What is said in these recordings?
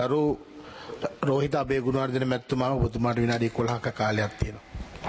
අරු රෝහිත අබේගුණවර්ධන මැතිතුමා ඔබතුමාට විනාඩි 11ක කාලයක් තියෙනවා.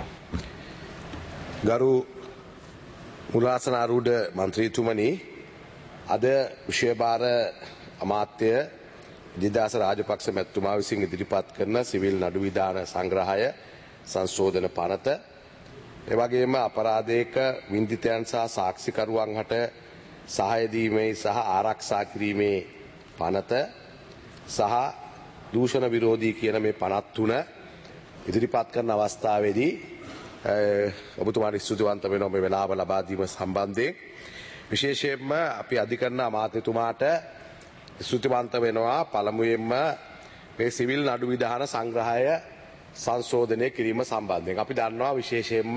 ගරු මුලාසන ආරූඪ මන්ත්‍රීතුමනි, අද විෂයභාර අමාත්‍ය දිදාස රාජපක්ෂ මැතිතුමා විසින් ඉදිරිපත් කරන සිවිල් නඩු විධාන සංග්‍රහය සංශෝධන පනත, එවැගේම අපරාධයක වින්දිතයන් සහ සාක්ෂිකරුවන් හට සහාය දීමේ සහ ආරක්ෂා කිරීමේ පනත සහ දූෂණ විරෝධී කියන මේ පනත් තුන ඉදිරිපත් කරන අවස්ථාවේදී ඔබතුමාට ස්තුතිවන්ත වෙනවා මේ වෙලාව ලබා දීම සම්බන්ධයෙන්. විශේෂයෙන්ම අපි අධිකරණ අමාත්‍යතුමාට ස්තුතිවන්ත වෙනවා පළමුවෙන්ම මේ සිවිල් නඩු විධාන සංග්‍රහය සංශෝධනය කිරීම සම්බන්ධයෙන්. අපි දන්නවා විශේෂයෙන්ම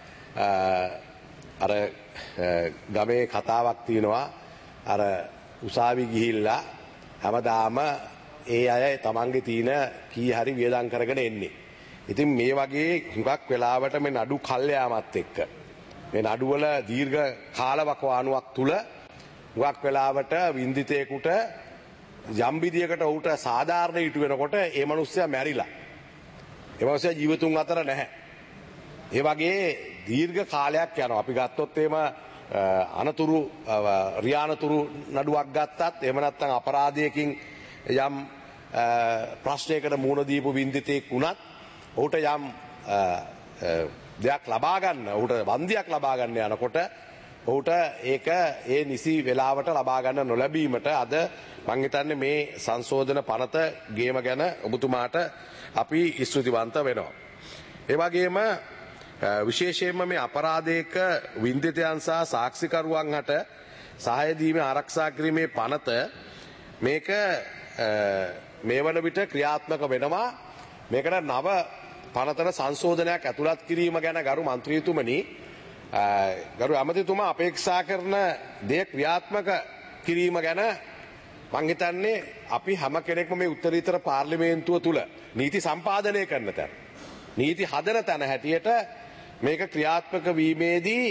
අර ගමේ කතාවක් තියෙනවා, අර උසාවි ගිහිල්ලා හැමදාම ඒ අය තමන්ගේ තියෙන කී හරි වියදම් කරගෙන එන්නේ. ඉතින් මේ වගේ හුඟක් වෙලාවට මේ නඩු කල් යාමත් එක්ක මේ නඩුවල දීර්ඝ කාලවකවානුවක් තුල හුඟක් වෙලාවට වින්දිතේකට යම් විදියකට ඌට සාධාරණ ඊට වෙනකොට ඒ මනුස්සයා මැරිලා. ඒ මනුස්සයා ජීවිතුන් අතර නැහැ. ඒ වගේ දීර්ඝ කාලයක් යනවා. අපි ගත්තොත් එහෙම අනතුරු රියානතුරු නඩුවක් ගත්තත් එහෙම නැත්නම් අපරාධයකින් යම් ප්‍රශ්නයකට මුහුණ දීපු වින්දිතෙක් වුණත් ඔහුට යම් දෙයක් ලබා ගන්න, ඔහුට වන්දියක් ලබා ගන්න යනකොට ඔහුට ඒක ඒ නිසි වෙලාවට ලබා ගන්න නොලැබීමට අද මම හිතන්නේ මේ සංශෝධන පනත ගේම ගැන ඔබතුමාට අපි ස්තුතිවන්ත වෙනවා. ඒ වගේම විශේෂයෙන්ම මේ අපරාධයක වින්දිතයන් සහ සාක්ෂිකරුවන් හට සහාය දීමේ ආරක්ෂා කිරීමේ පනත මේක මේ වන විට ක්‍රියාත්මක වෙනවා. මේකට නව පනතන සංශෝධනයක් ඇතුළත් කිරීම ගැන ගරු මන්ත්‍රීතුමනි, ගරු ඇමතිතුමා අපේක්ෂා කරන දේ ක්‍රියාත්මක කිරීම ගැන මං හිතන්නේ අපි හැම කෙනෙක්ම මේ උත්තරීතර පාර්ලිමේන්තුව තුල නීති සම්පාදනය කරන තැන, නීති හදන තැන හැටියට මේක ක්‍රියාත්මක වීමේදී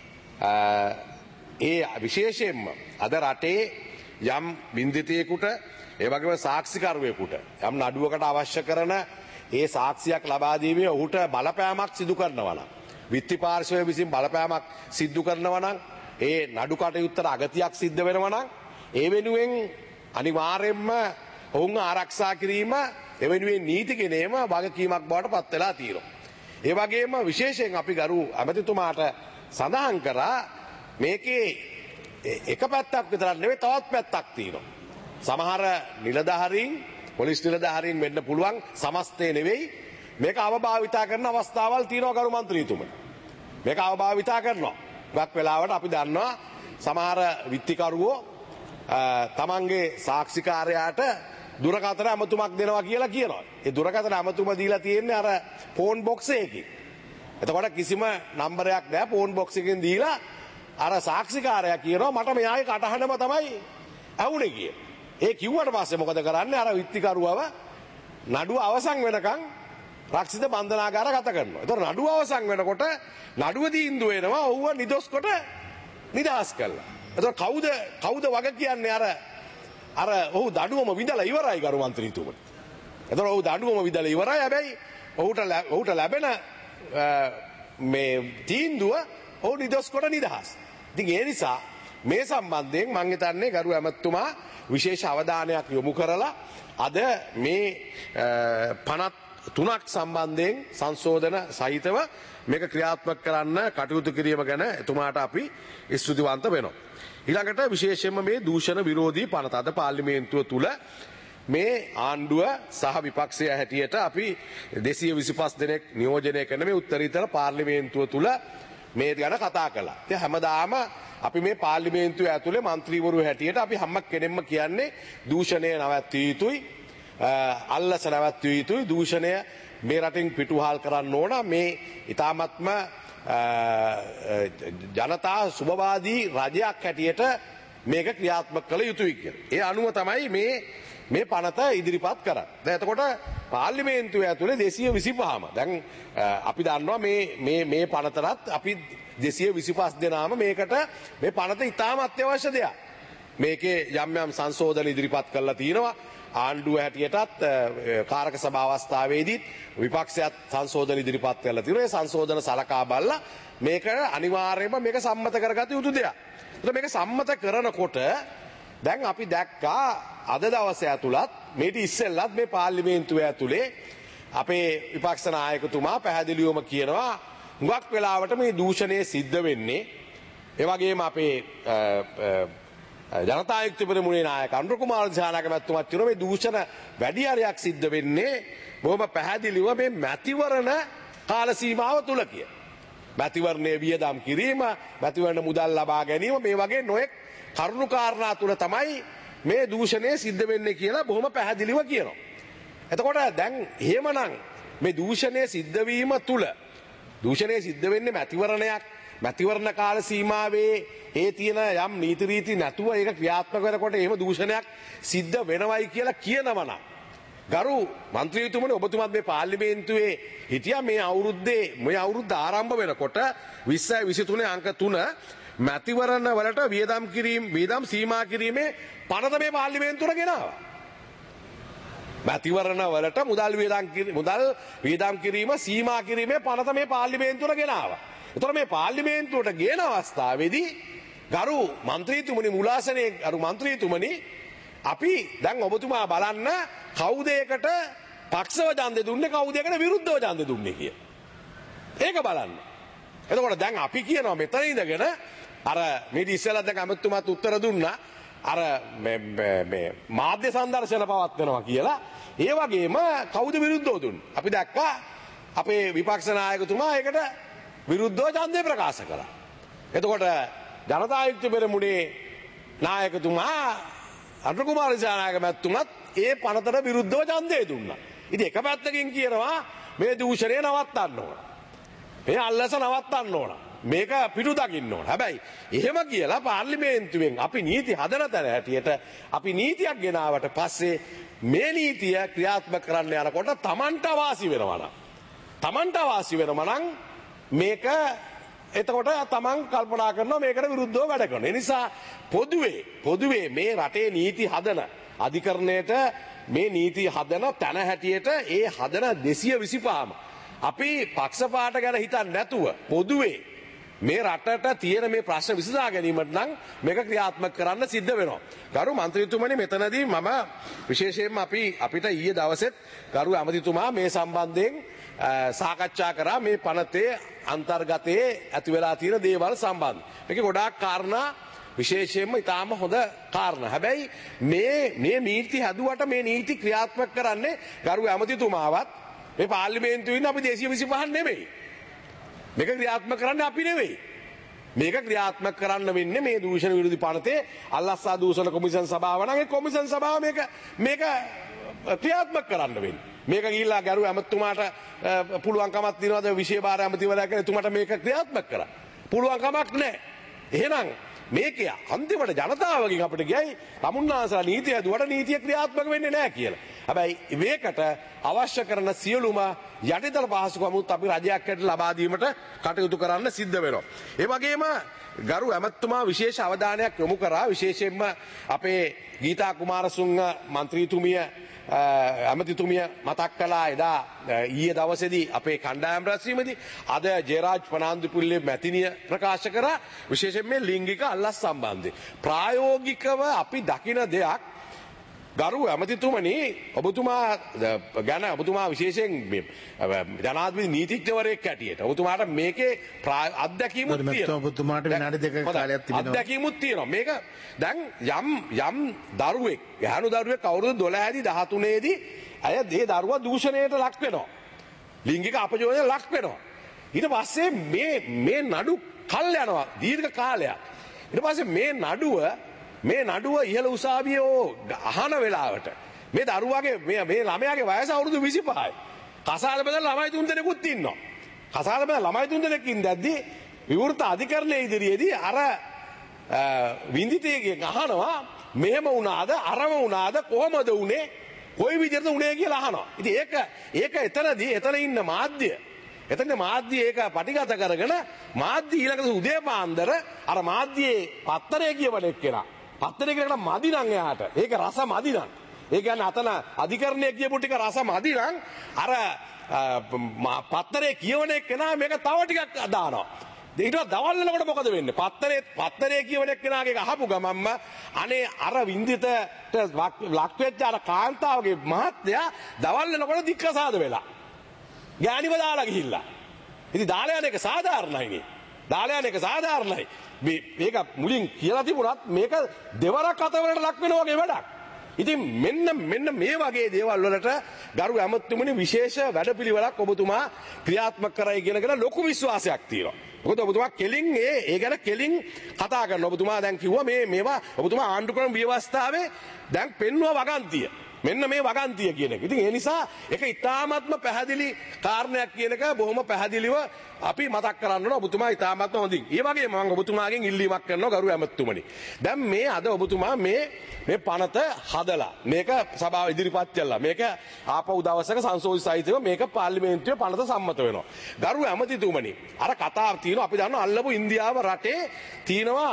ඒ විශේෂයෙන්ම අද රටේ යම් වින්දිතයෙකුට ඒ වගේම සාක්ෂිකරුවෙකුට යම් නඩුවකට අවශ්‍ය කරන ඒ සාක්ෂියක් ලබා දීමේ ඔහුට බලපෑමක් සිදු කරනවා නම්, විත්ති පාර්ශවය විසින් බලපෑමක් සිදු කරනවා නම්, ඒ නඩු කටයුත්තට අගතියක් සිද්ධ වෙනවා නම් ඒ වෙනුවෙන් අනිවාර්යයෙන්ම ඔවුන් ආරක්ෂා කිරීම, ඒ වෙනුවෙන් නීති ගෙනීම වගකීමක් බවට පත් වෙලා තියෙනවා. ඒ වගේම විශේෂයෙන් අපි ගරු ඇමතිතුමාට සඳහන් කරා මේකේ එක පැත්තක් විතරක් නෙවෙයි තවත් පැත්තක් තියෙනවා. සමහර නිලධාරීන්, පොලිස් නිලධාරීන් වෙන්න පුළුවන්, සමස්තය නෙවෙයි. මේක අවභාවිතා කරන අවස්ථාවල් තියෙනවා ගරු මන්ත්‍රීතුමනි. මේක අවභාවිතා කරනවා. ගොඩක් වෙලාවට අපි දන්නවා සමහර විත්තිකරුවෝ තමන්ගේ සාක්ෂිකාරයාට දුරකථන ඇමතුමක් දෙනවා කියලා කියනවා. ඒ දුරකථන ඇමතුම දීලා තියෙන්නේ අර ෆෝන් බොක්ස් එකකින්. එතකොට කිසිම නම්බරයක් නැහැ. ෆෝන් බොක්ස් එකකින් දීලා අර සාක්ෂිකාරයා කියනවා මට මෙයාගේ කටහඬම තමයි ඇහුනේ කියලා. ඒ කිව්වට පස්සේ මොකද කරන්නේ? අර විත්තිකරුවව නඩුව අවසන් වෙනකන් රක්ෂිත බන්ධනාගාර ගත කරනවා. ඒතකොට නඩුව අවසන් වෙනකොට නඩුව තීන්දුව වෙනවා ඔව්ව නිදොස් කොට නිදහස් කළා. ඒතකොට කවුද වග කියන්නේ? අර ඔහු දඬුවම විඳලා ඉවරයි ගරු මන්ත්‍රීතුමනි. ඒතකොට ඔහු දඬුවම විඳලා ඉවරයි. හැබැයි ඔහුට ලැබෙන මේ තීන්දුව ඔහු නිදොස් කොට නිදහස්. ඉතින් ඒ නිසා මේ සම්බන්ධයෙන් මම හිතන්නේ ගරු ඇමතිතුමා විශේෂ අවධානයක් යොමු කරලා අද මේ පනත් තුනක් සම්බන්ධයෙන් සංශෝධන සහිතව මේක ක්‍රියාත්මක කරන්න කටයුතු කිරීම ගැන එතුමාට අපි ස්තුතිවන්ත වෙනවා. ඊළඟට විශේෂයෙන්ම මේ දූෂණ විරෝධී පනත අද පාර්ලිමේන්තුව තුල මේ ආණ්ඩුව සහ විපක්ෂය හැටියට අපි 225 දෙනෙක් නියෝජනය කරන මේ උත්තරීතර පාර්ලිමේන්තුව තුල මේ ගැන කතා කළා. ඉතින් හැමදාම අපි මේ පාර්ලිමේන්තුව ඇතුලේ മന്ത്രിවරු හැටියට අපි හැම කෙනෙක්ම කියන්නේ දූෂණය නැවැත්විය යුතුයි, අල්ලස නැවැත්විය යුතුයි, දූෂණය මේ රටින් පිටුහල් කරන්න ඕන, මේ ඊ타මත්ම ජනතා සුබවාදී රජයක් හැටියට මේක ක්‍රියාත්මක කළ යුතුයි කියලා. ඒ අනුව තමයි මේ පනත ඉදිරිපත් කරන්නේ. දැන් එතකොට පාර්ලිමේන්තුව ඇතුලේ 225ම දැන් අපි දන්නවා මේ පනතරත් අපි 225 දෙනාම මේකට මේ පනත ඉතාම අත්‍යවශ්‍ය දෙයක්. මේකේ යම් යම් සංශෝධන ඉදිරිපත් කරලා තිනවා. ආණ්ඩුව හැටියටත් කාරක සභාව අවස්ථාවේදීත් විපක්ෂයත් සංශෝධන ඉදිරිපත් කරලා තියෙනවා. ඒ සංශෝධන සලකා බලලා මේක අනිවාර්යයෙන්ම මේක සම්මත කරගත යුතු දෙයක්. ඒත් මේක සම්මත කරනකොට දැන් අපි දැක්කා අද දවසේ ඇතුළත් මේට ඉස්සෙල්ලත් මේ පාර්ලිමේන්තුව ඇතුලේ අපේ විපක්ෂ නායකතුමා පැහැදිලිවම කියනවා හුඟක් වෙලාවට මේ දූෂණය සිද්ධ වෙන්නේ ඒ වගේම අපේ ජනතා යුක්ති පෙරමුණේ නායක අනුර කුමාර දිසානායක මැතිතුමාත් කියනවා මේ දූෂණ වැඩි හරියක් සිද්ධ වෙන්නේ බොහොම පැහැදිලිව මේ මැතිවරණ කාල සීමාව තුල කිය. මැතිවරණයේ වියදම් කිරීම, මැතිවරණ මුදල් ලබා ගැනීම මේ වගේ නොයෙක් කරුණු කාරණා තුල තමයි මේ දූෂණය සිද්ධ වෙන්නේ කියලා බොහොම පැහැදිලිව කියනවා. එතකොට දැන් එහෙමනම් මේ දූෂණය සිද්ධ වීම තුල දූෂණය සිද්ධ වෙන්නේ මැතිවරණ කාල සීමාවේ ඒ තියෙන යම් නීති රීති නැතුව ඒක ක්‍රියාත්මක වෙනකොට එහෙම දූෂණයක් සිද්ධ වෙනවයි කියලා කියනවනම් ගරු මන්ත්‍රීතුමනි ඔබතුමත් මේ පාර්ලිමේන්තුවේ හිටියා මේ අවුරුද්ද ආරම්භ වෙනකොට 2023 අංක 3 මැතිවරණ වලට වියදම් සීමා කිරීමේ පනත මේ පාර්ලිමේන්තුවට ගෙනාවා. මැතිවරණ වලට මුදල් වියදම් කිරීම සීමා කිරීමේ පනත මේ පාර්ලිමේන්තුවට ගෙනාවා. එතකොට මේ පාර්ලිමේන්තුවට ගේන අවස්ථාවේදී ගරු මන්ත්‍රීතුමනි මුලාසනේ ගරු මන්ත්‍රීතුමනි අපි දැන් ඔබතුමා බලන්න කවුද ඒකට පක්ෂව ඡන්දෙ දුන්නේ කවුද ඒකට විරුද්ධව ඡන්දෙ දුන්නේ කිය. ඒක බලන්න. එතකොට දැන් අපි කියනවා මෙතන ඉඳගෙන අර මේ ඉස්සෙල්ලා දැන් අමතුමාත් උත්තර දුන්නා අර මේ මාධ්‍ය සංදර්ශන පවත්වනවා කියලා. ඒ වගේම කවුද විරුද්ධව දුන්නේ? අපි දැක්කා අපේ විපක්ෂ නායකතුමා ඒකට විරුද්ධව ඡන්දය ප්‍රකාශ කළා. එතකොට ජනතා යුක්ති පෙරමුණේ නායකතුමා අනුර කුමාර දිසානායක මැතිතුමත් ඒ පනතට විරුද්ධව ඡන්දය දුන්නා. ඉතින් එක පැත්තකින් කියනවා මේ දූෂණය නවත්තන්න ඕන. මේ අල්ලස නවත්තන්න ඕන. මේක පිටු දකින්න ඕන. හැබැයි එහෙම කියලා පාර්ලිමේන්තුවෙන් අපි නීති හදන තැන හැටියට අපි නීතියක් ගෙනාවට පස්සේ මේ නීතිය ක්‍රියාත්මක කරන්න යනකොට Tamanට වාසි වෙනවා නම් මේක එතකොට තමන් කල්පනා කරනවා මේකට විරුද්ධව වැඩ කරනවා. ඒ නිසා පොදුවේ මේ රටේ නීති හදන අධිකරණයට මේ නීති හදන තැන හැටියට ඒ හදන 225ම අපි පක්ෂපාත ගැන හිතන්නේ නැතුව පොදුවේ මේ රටට තියෙන මේ ප්‍රශ්න විසඳා ගැනීමට නම් මේක ක්‍රියාත්මක කරන්න සිද්ධ වෙනවා. ගරු මන්ත්‍රීතුමනි මෙතනදී මම විශේෂයෙන්ම අපිට ඊයේ දවසෙත් ගරු ඇමතිතුමා මේ සම්බන්ධයෙන් සාකච්ඡා කරා මේ පනතේ අන්තර්ගතයේ ඇති වෙලා තියෙන දේවල් සම්බන්ධ. මේක ගොඩාක් කාරණා විශේෂයෙන්ම ඊටාම හොඳ කාරණා. හැබැයි මේ නීති හැදුවට මේ නීති ක්‍රියාත්මක කරන්නේ ගරු ඇමතිතුමාවත් මේ පාර්ලිමේන්තුවේ ඉන්න අපි 225 නෙමෙයි. මේක ක්‍රියාත්මක කරන්නේ අපි නෙවෙයි. මේක ක්‍රියාත්මක කරන්න වෙන්නේ මේ දූෂණ විරෝධී පනතේ අල්ලස්සා දූෂණ කොමිෂන් සභාව නම් ඒ කොමිෂන් සභාව මේක ක්‍රියාත්මක කරන්න වෙන්නේ. මේක ගිහිල්ලා ගරු ඇමතුමාට පුළුවන්කමක් තියනවාද විශේෂ ඇමතිවරයා කෙනෙක් එතුමාට මේක ක්‍රියාත්මක කරන්න. පුළුවන්කමක් නැහැ. එහෙනම් මේක අන්තිමට ජනතාවගෙන් අපිට ගියයි තමුන්නාසලා නීතිය හදුවට නීතිය ක්‍රියාත්මක වෙන්නේ නැහැ කියලා. හැබැයි මේකට අවශ්‍ය කරන සියලුම යටිතල පහසුකමුත් අපි රජයක් හැටියට ලබා දීමට කටයුතු කරන්න සිද්ධ වෙනවා. ඒ වගේම ගරු ඇමතුමා විශේෂ අවධානයක් යොමු කරා විශේෂයෙන්ම අපේ ගීතා කුමාරසුංග මන්ත්‍රීතුමිය ඇමතිතුමිය මතක් කළා එදා ඊයේ දවසේදී අපේ කණ්ඩායම් රැස්වීමේදී අද ජයරාජ් පනාන්දුපුල්ලේ මැතිනිය ප්‍රකාශ කරා විශේෂයෙන් මේ ලිංගික අල්ලස් සම්බන්ධයෙන් ප්‍රායෝගිකව අපි දකින දෙයක් ගරු ඇමතිතුමනි ඔබතුමා විශේෂයෙන් ජනාධිපති නීතිඥවරයෙක් හැටියට ඔබතුමාට මේකේ අත්දැකීමුත් තියෙනවා. ඔබතුමාට විනාඩි 2ක කාලයක් තිබෙනවා. අත්දැකීමුත් තියෙනවා. මේක දැන් යම් දරුවෙක් යහනු දරුවෙක් අවුරුදු 12 දී 13 දී අය ඒ දරුවා දූෂණයට ලක් වෙනවා. ලිංගික අපයෝජනයට ලක් වෙනවා. ඊට පස්සේ මේ නඩු කල් යනවා දීර්ඝ කාලයක්. ඊට පස්සේ මේ නඩුව ඉහළ උසාවියේ අහන වෙලාවට මේ දරුවාගේ මේ ළමයාගේ වයස අවුරුදු 25යි. කසාද බඳලා ළමයි 3 දෙනෙකුත් ඉන්නවා. කසාද බඳලා ළමයි 3 දෙනෙක් ඉඳද්දී විවෘත අධිකරණයේ ඉදිරියේදී අර වින්දිතේගෙන් අහනවා මෙහෙම වුණාද අරම වුණාද කොහමද වුනේ කොයි විදිහටද වුනේ කියලා අහනවා. ඉතින් ඒක එතන ඉන්න මාධ්‍ය ඒක පටිගත කරගෙන මාධ්‍ය ඊළඟට උදේ පාන්දර අර මාධ්‍යයේ පත්තරේ කියවන එක්කෙනා පත්තරේ කියනකට මදි නම් එයාට ඒක රස මදි නම් ඒ කියන්නේ අතන අධිකරණයේ කියපු ටික රසමදි නම් අර පත්තරේ කියවන එක්කෙනා මේක තව ටිකක් දානවා. ඊට දවල් වෙනකොට මොකද වෙන්නේ? පත්තරේ කියවන එක්කෙනාගේ අහපු ගමම්ම අනේ අර වින්දිතට ලක් වෙච්ච අර කාන්තාවගේ මහත්තයා දවල් වෙනකොට දික්කසාද වෙලා. ගෑණිව දාලා ගිහිල්ලා. ඉතින් දාලා යන එක සාධාරණයිනේ. දාලා යන එක සාධාරණයි. මේක මුලින් කියලා තිබුණත් මේක දෙවරක් අතවරට ලක් වෙන වගේ වැඩක්. ඉතින් මෙන්න මේ වගේ දේවල් වලට ගරු ඇමතුමනි විශේෂ වැඩපිළිවෙලක් ඔබතුමා ක්‍රියාත්මක කරයි කියන ලොකු විශ්වාසයක් තියෙනවා. මොකද ඔබතුමා කෙලින් ඒ ගැන කෙලින් කතා කරනවා. ඔබතුමා දැන් කිව්වා මේවා ඔබතුමා ආණ්ඩුක්‍රම ව්‍යවස්ථාවේ දැන් පෙන්වුවා වගන්තිය. මෙන්න මේ වගන්තිය කියන එක. ඉතින් ඒ නිසා ඒක ඉතාමත්ම පැහැදිලි කාරණයක් කියන එක බොහොම පැහැදිලිව අපි මතක් කරන්න ඕන. ඔබතුමා ඉතාමත්ම හොඳින්. ඒ වගේම මම ඔබතුමාගෙන් ඉල්ලීමක් කරනවා ගරු ඇමතුමනි. දැන් මේ අද ඔබතුමා මේ පනත හදලා මේක සභාව ඉදිරිපත් කළා. මේක ආපහු දවසක සංශෝධිත සහිතව මේක පාර්ලිමේන්තුවේ පනත සම්මත වෙනවා. ගරු ඇමතිතුමනි අර කතාව තියෙනවා අපි දන්නවා අල්ලපු ඉන්දියාව රටේ තියෙනවා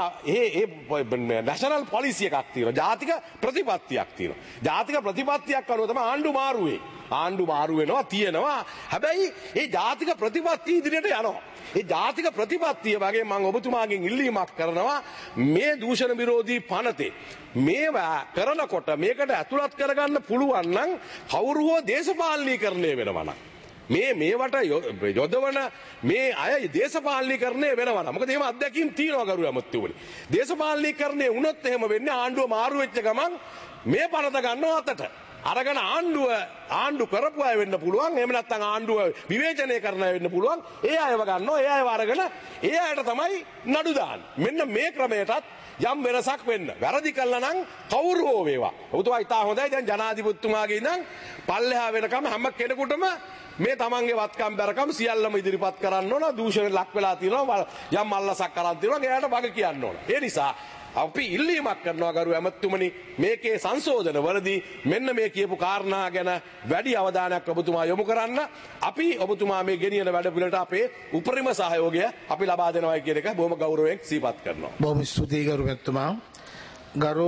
ඒ නැෂනල් පොලිසි එකක් තියෙනවා. ජාතික ප්‍රතිපත්තියක් තියෙනවා. ජාතික ප්‍රතිපත්තියක් අනුව තමයි ආණ්ඩු මාරුවේ. ආණ්ඩු මාරු වෙනවා තියෙනවා. හැබැයි ඒ ජාතික ප්‍රතිපත්තිය ඉදිරියට යනවා. ඒ ජාතික ප්‍රතිපත්තිය වගේ මම ඔබතුමාගෙන් ඉල්ලීමක් කරනවා මේ දූෂණ විරෝධී පනතේ මේවා කරනකොට මේකට ඇතුළත් කරගන්න පුළුවන් නම් කවුරු හෝ දේශපාලනීකරණය වෙනවා නම් මේවට යොදවන මේ අය දේශපාලනීකරණය වෙනවා නම් මොකද එහෙම අත්දැකීම් තියෙනවා ගරු ඇමතුමනි. දේශපාලනීකරණය වුණොත් එහෙම වෙන්නේ ආණ්ඩුව මාරු වෙච්ච ගමන් මේ පනත ගන්නවා අතට. අරගෙන ආණ්ඩු කරපු අය වෙන්න පුළුවන්. එහෙම නැත්නම් ආණ්ඩුව විවේචනය කරන අය වෙන්න පුළුවන්. ඒ අයව ගන්නවා. ඒ අයව අරගෙන ඒ අයට තමයි නඩු දාන්නේ. මෙන්න මේ ක්‍රමයටත් යම් වෙනසක් වෙන්න. වැරදි කළා නම් කවුරු හෝ වේවා. ඔබතුමා ඉතා හොඳයි. දැන් ජනාධිපතිතුමාගේ ඉඳන් පල්ලෙහා වෙනකම් හැම කෙනෙකුටම මේ තමන්ගේ වත්කම් බැරකම් සියල්ලම ඉදිරිපත් කරන්න ඕන. දූෂණයට ලක් වෙලා තියෙනවා. යම් අල්ලසක් කරන් තියෙනවා. එයාට වග කියන්න ඕන. ඒ නිසා අපි ඉල්ලීමක් කරනවා ගරු ඇමතුමනි මේකේ සංශෝධන වලදී මෙන්න මේ කියපු කාරණා ගැන වැඩි අවධානයක් ඔබතුමා යොමු කරන්න. අපි ඔබතුමා මේ ගෙනියන වැඩ පිළිවෙලට අපේ උපරිම සහයෝගය අපි ලබා දෙනවා කියන එක බොහොම ගෞරවයෙන් සිහිපත් කරනවා. බොහොම ස්තුතියි ගරු ඇමතුමා. ගරු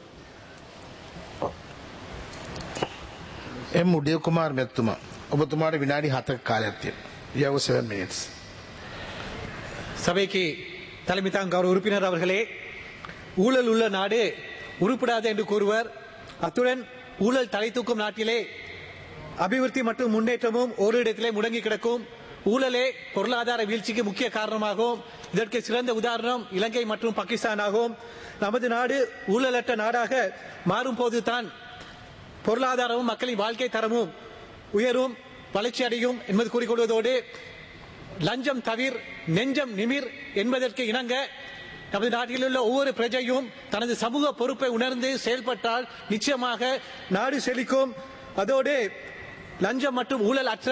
එම් උදේ කුමාර මැතිතුමා ඔබතුමාට විනාඩි 7ක කාලයක් තියෙනවා. You have 7 minutes. சபைக்கு தலைமை தாங்க கௌரவ உறுப்பினர் அவர்களே, ஊழல் உள்ள நாடு உருப்படாது என்று கூறுவர். அத்துடன் ஊழல் தலை தூக்கும் நாட்டிலே அபிவிருத்தி மற்றும் முன்னேற்றமும் ஒரு இடத்திலே முடங்கி கிடக்கும். ஊழலே பொருளாதார வீழ்ச்சிக்கு முக்கிய காரணமாகும். இதற்கு சிறந்த உதாரணம் இலங்கை மற்றும் பாகிஸ்தான் ஆகும். நமது நாடு ஊழலற்ற நாடாக மாறும் போதுதான் பொருளாதாரமும் மக்களின் வாழ்க்கை தரமும் உயரும் வளர்ச்சி அடையும் என்பது கூறிக்கொள்வதோடு லஞ்சம் தவிர் நெஞ்சம் நிமிர் என்பதற்கு இணங்க நமது நாட்டில் உள்ள ஒவ்வொரு பிரஜையும் தனது சமூக பொறுப்பை உணர்ந்து செயல்பட்டால் நிச்சயமாக நாடு செழிக்கும். அதோடு லஞ்சம் மற்றும் ஊழல் அற்ற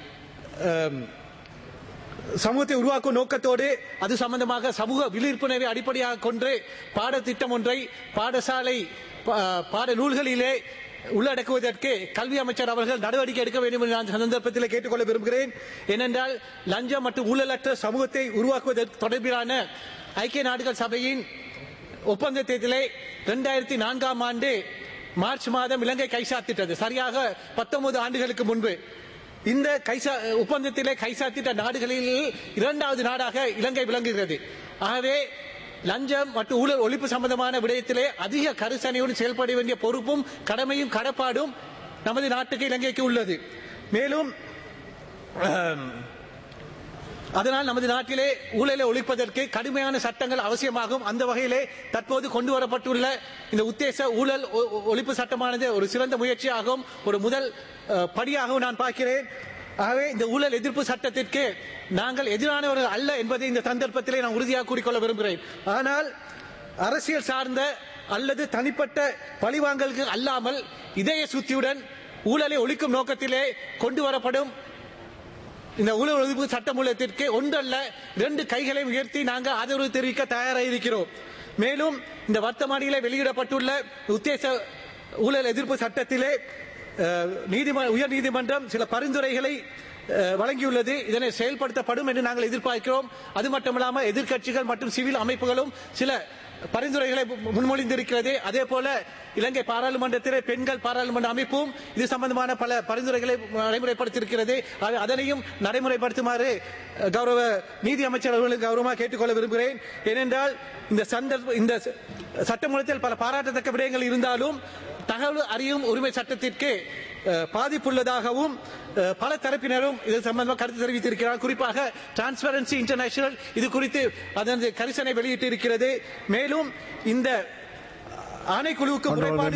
சமூகத்தை உருவாக்கும் நோக்கத்தோடு அது சம்பந்தமாக சமூக விழிப்புணர்வை அடிப்படையாக கொண்டு பாடத்திட்டம் ஒன்றை பாடசாலை பாட நூல்களிலே உள்ளடக்குவதற்கு கல்வி அமைச்சர் அவர்கள் நடவடிக்கை எடுக்க வேண்டும் என்று நான் சந்தர்ப்பத்தில் கேட்டுக்கொள்ள விரும்புகிறேன். ஏனென்றால் லஞ்சம் மற்றும் ஊழலற்ற சமூகத்தை உருவாக்குவதற்கு தொடர்பிலான ஐக்கிய நாடுகள் சபையின் ஒப்பந்தத்திலே 2004ஆம் ஆண்டு மார்ச் மாதம் இலங்கை கைச்சாத்திட்டது. சரியாக 19 ஆண்டுகளுக்கு முன்பு இந்த ஒப்பந்தத்திலே கைச்சாத்திட்ட நாடுகளில் 2வது நாடாக இலங்கை விளங்குகிறது. ஆகவே லஞ்சம் மற்றும் ஊழல் ஒழிப்பு சம்பந்தமான விடயத்திலே அதிக கரிசனையோடு செயல்பட வேண்டிய பொறுப்பும் கடமையும் கடப்பாடும் நமது நாட்டுக்கு இலங்கைக்கு உள்ளது. மேலும் அதனால் நமது நாட்டிலே ஊழலை ஒழிப்பதற்கு கடுமையான சட்டங்கள் அவசியமாகும். அந்த வகையிலே தற்போது கொண்டு வரப்பட்டுள்ள இந்த உத்தேச ஊழல் ஒழிப்பு சட்டமானது ஒரு சிறந்த முயற்சியாகும், ஒரு முதல் படியாகவும் நான் பார்க்கிறேன். ஆகவே இந்த ஊழல் எதிர்ப்பு சட்டத்திற்கு நாங்கள் எதிரானவர்கள் அல்ல என்பதை இந்த சந்தர்ப்பத்திலே நான் உறுதியாக கூறிக்கொள்ள விரும்புகிறேன். ஆனால் அரசியல் சார்ந்த அல்லது தனிப்பட்ட பழிவாங்கலுக்கு அல்லாமல் இதய சுத்தியுடன் ஊழலை ஒழிக்கும் நோக்கத்திலே கொண்டு வரப்படும் இந்த ஊழல் ஒழிப்பு சட்டமூலத்திற்கு ஒன்றல்ல 2 கைகளை உயர்த்தி நாங்கள் ஆதரவு தெரிவிக்க தயாராக இருக்கிறோம். மேலும் இந்த வர்த்தமானியிலே வெளியிடப்பட்டுள்ள உத்தேச ஊழல் எதிர்ப்பு சட்டத்திலே உயர் நீதிமன்றம் சில பரிந்துரைகளை வழங்கியுள்ளது. இதனை செயல்படுத்தப்படும் என்று நாங்கள் எதிர்பார்க்கிறோம். அது மட்டுமல்லாமல் எதிர்க்கட்சிகள் மற்றும் சிவில் அமைப்புகளும் சில பரிந்துரைகளை முன்மொழிந்திருக்கிறது. அதே போல இலங்கை பாராளுமன்றத்திலே பெண்கள் பாராளுமன்ற அமைப்பும் இது சம்பந்தமான பல பரிந்துரைகளை நடைமுறைப்படுத்தியிருக்கிறது. அதனையும் நடைமுறைப்படுத்துமாறு கௌரவ நீதி அமைச்சர் அவர்களுக்கு கௌரவமாக கேட்டுக்கொள்ள விரும்புகிறேன். ஏனென்றால் இந்த சட்டமூலத்தில் பல பாராட்டத்தக்க விடயங்கள் இருந்தாலும் தகவல் அறியும் உரிமை சட்டத்திற்கு பாதிப்புள்ளதாகவும் பல தரப்பினரும் இது சம்பந்தமாக கருத்து தெரிவித்திருக்கிறார். குறிப்பாக டிரான்ஸ்பரன்சி இன்டர்நேஷனல் இது குறித்து அதன் கரிசனை வெளியிட்டிருக்கிறது. மேலும் இந்த ஆணைக்குழுவுக்கு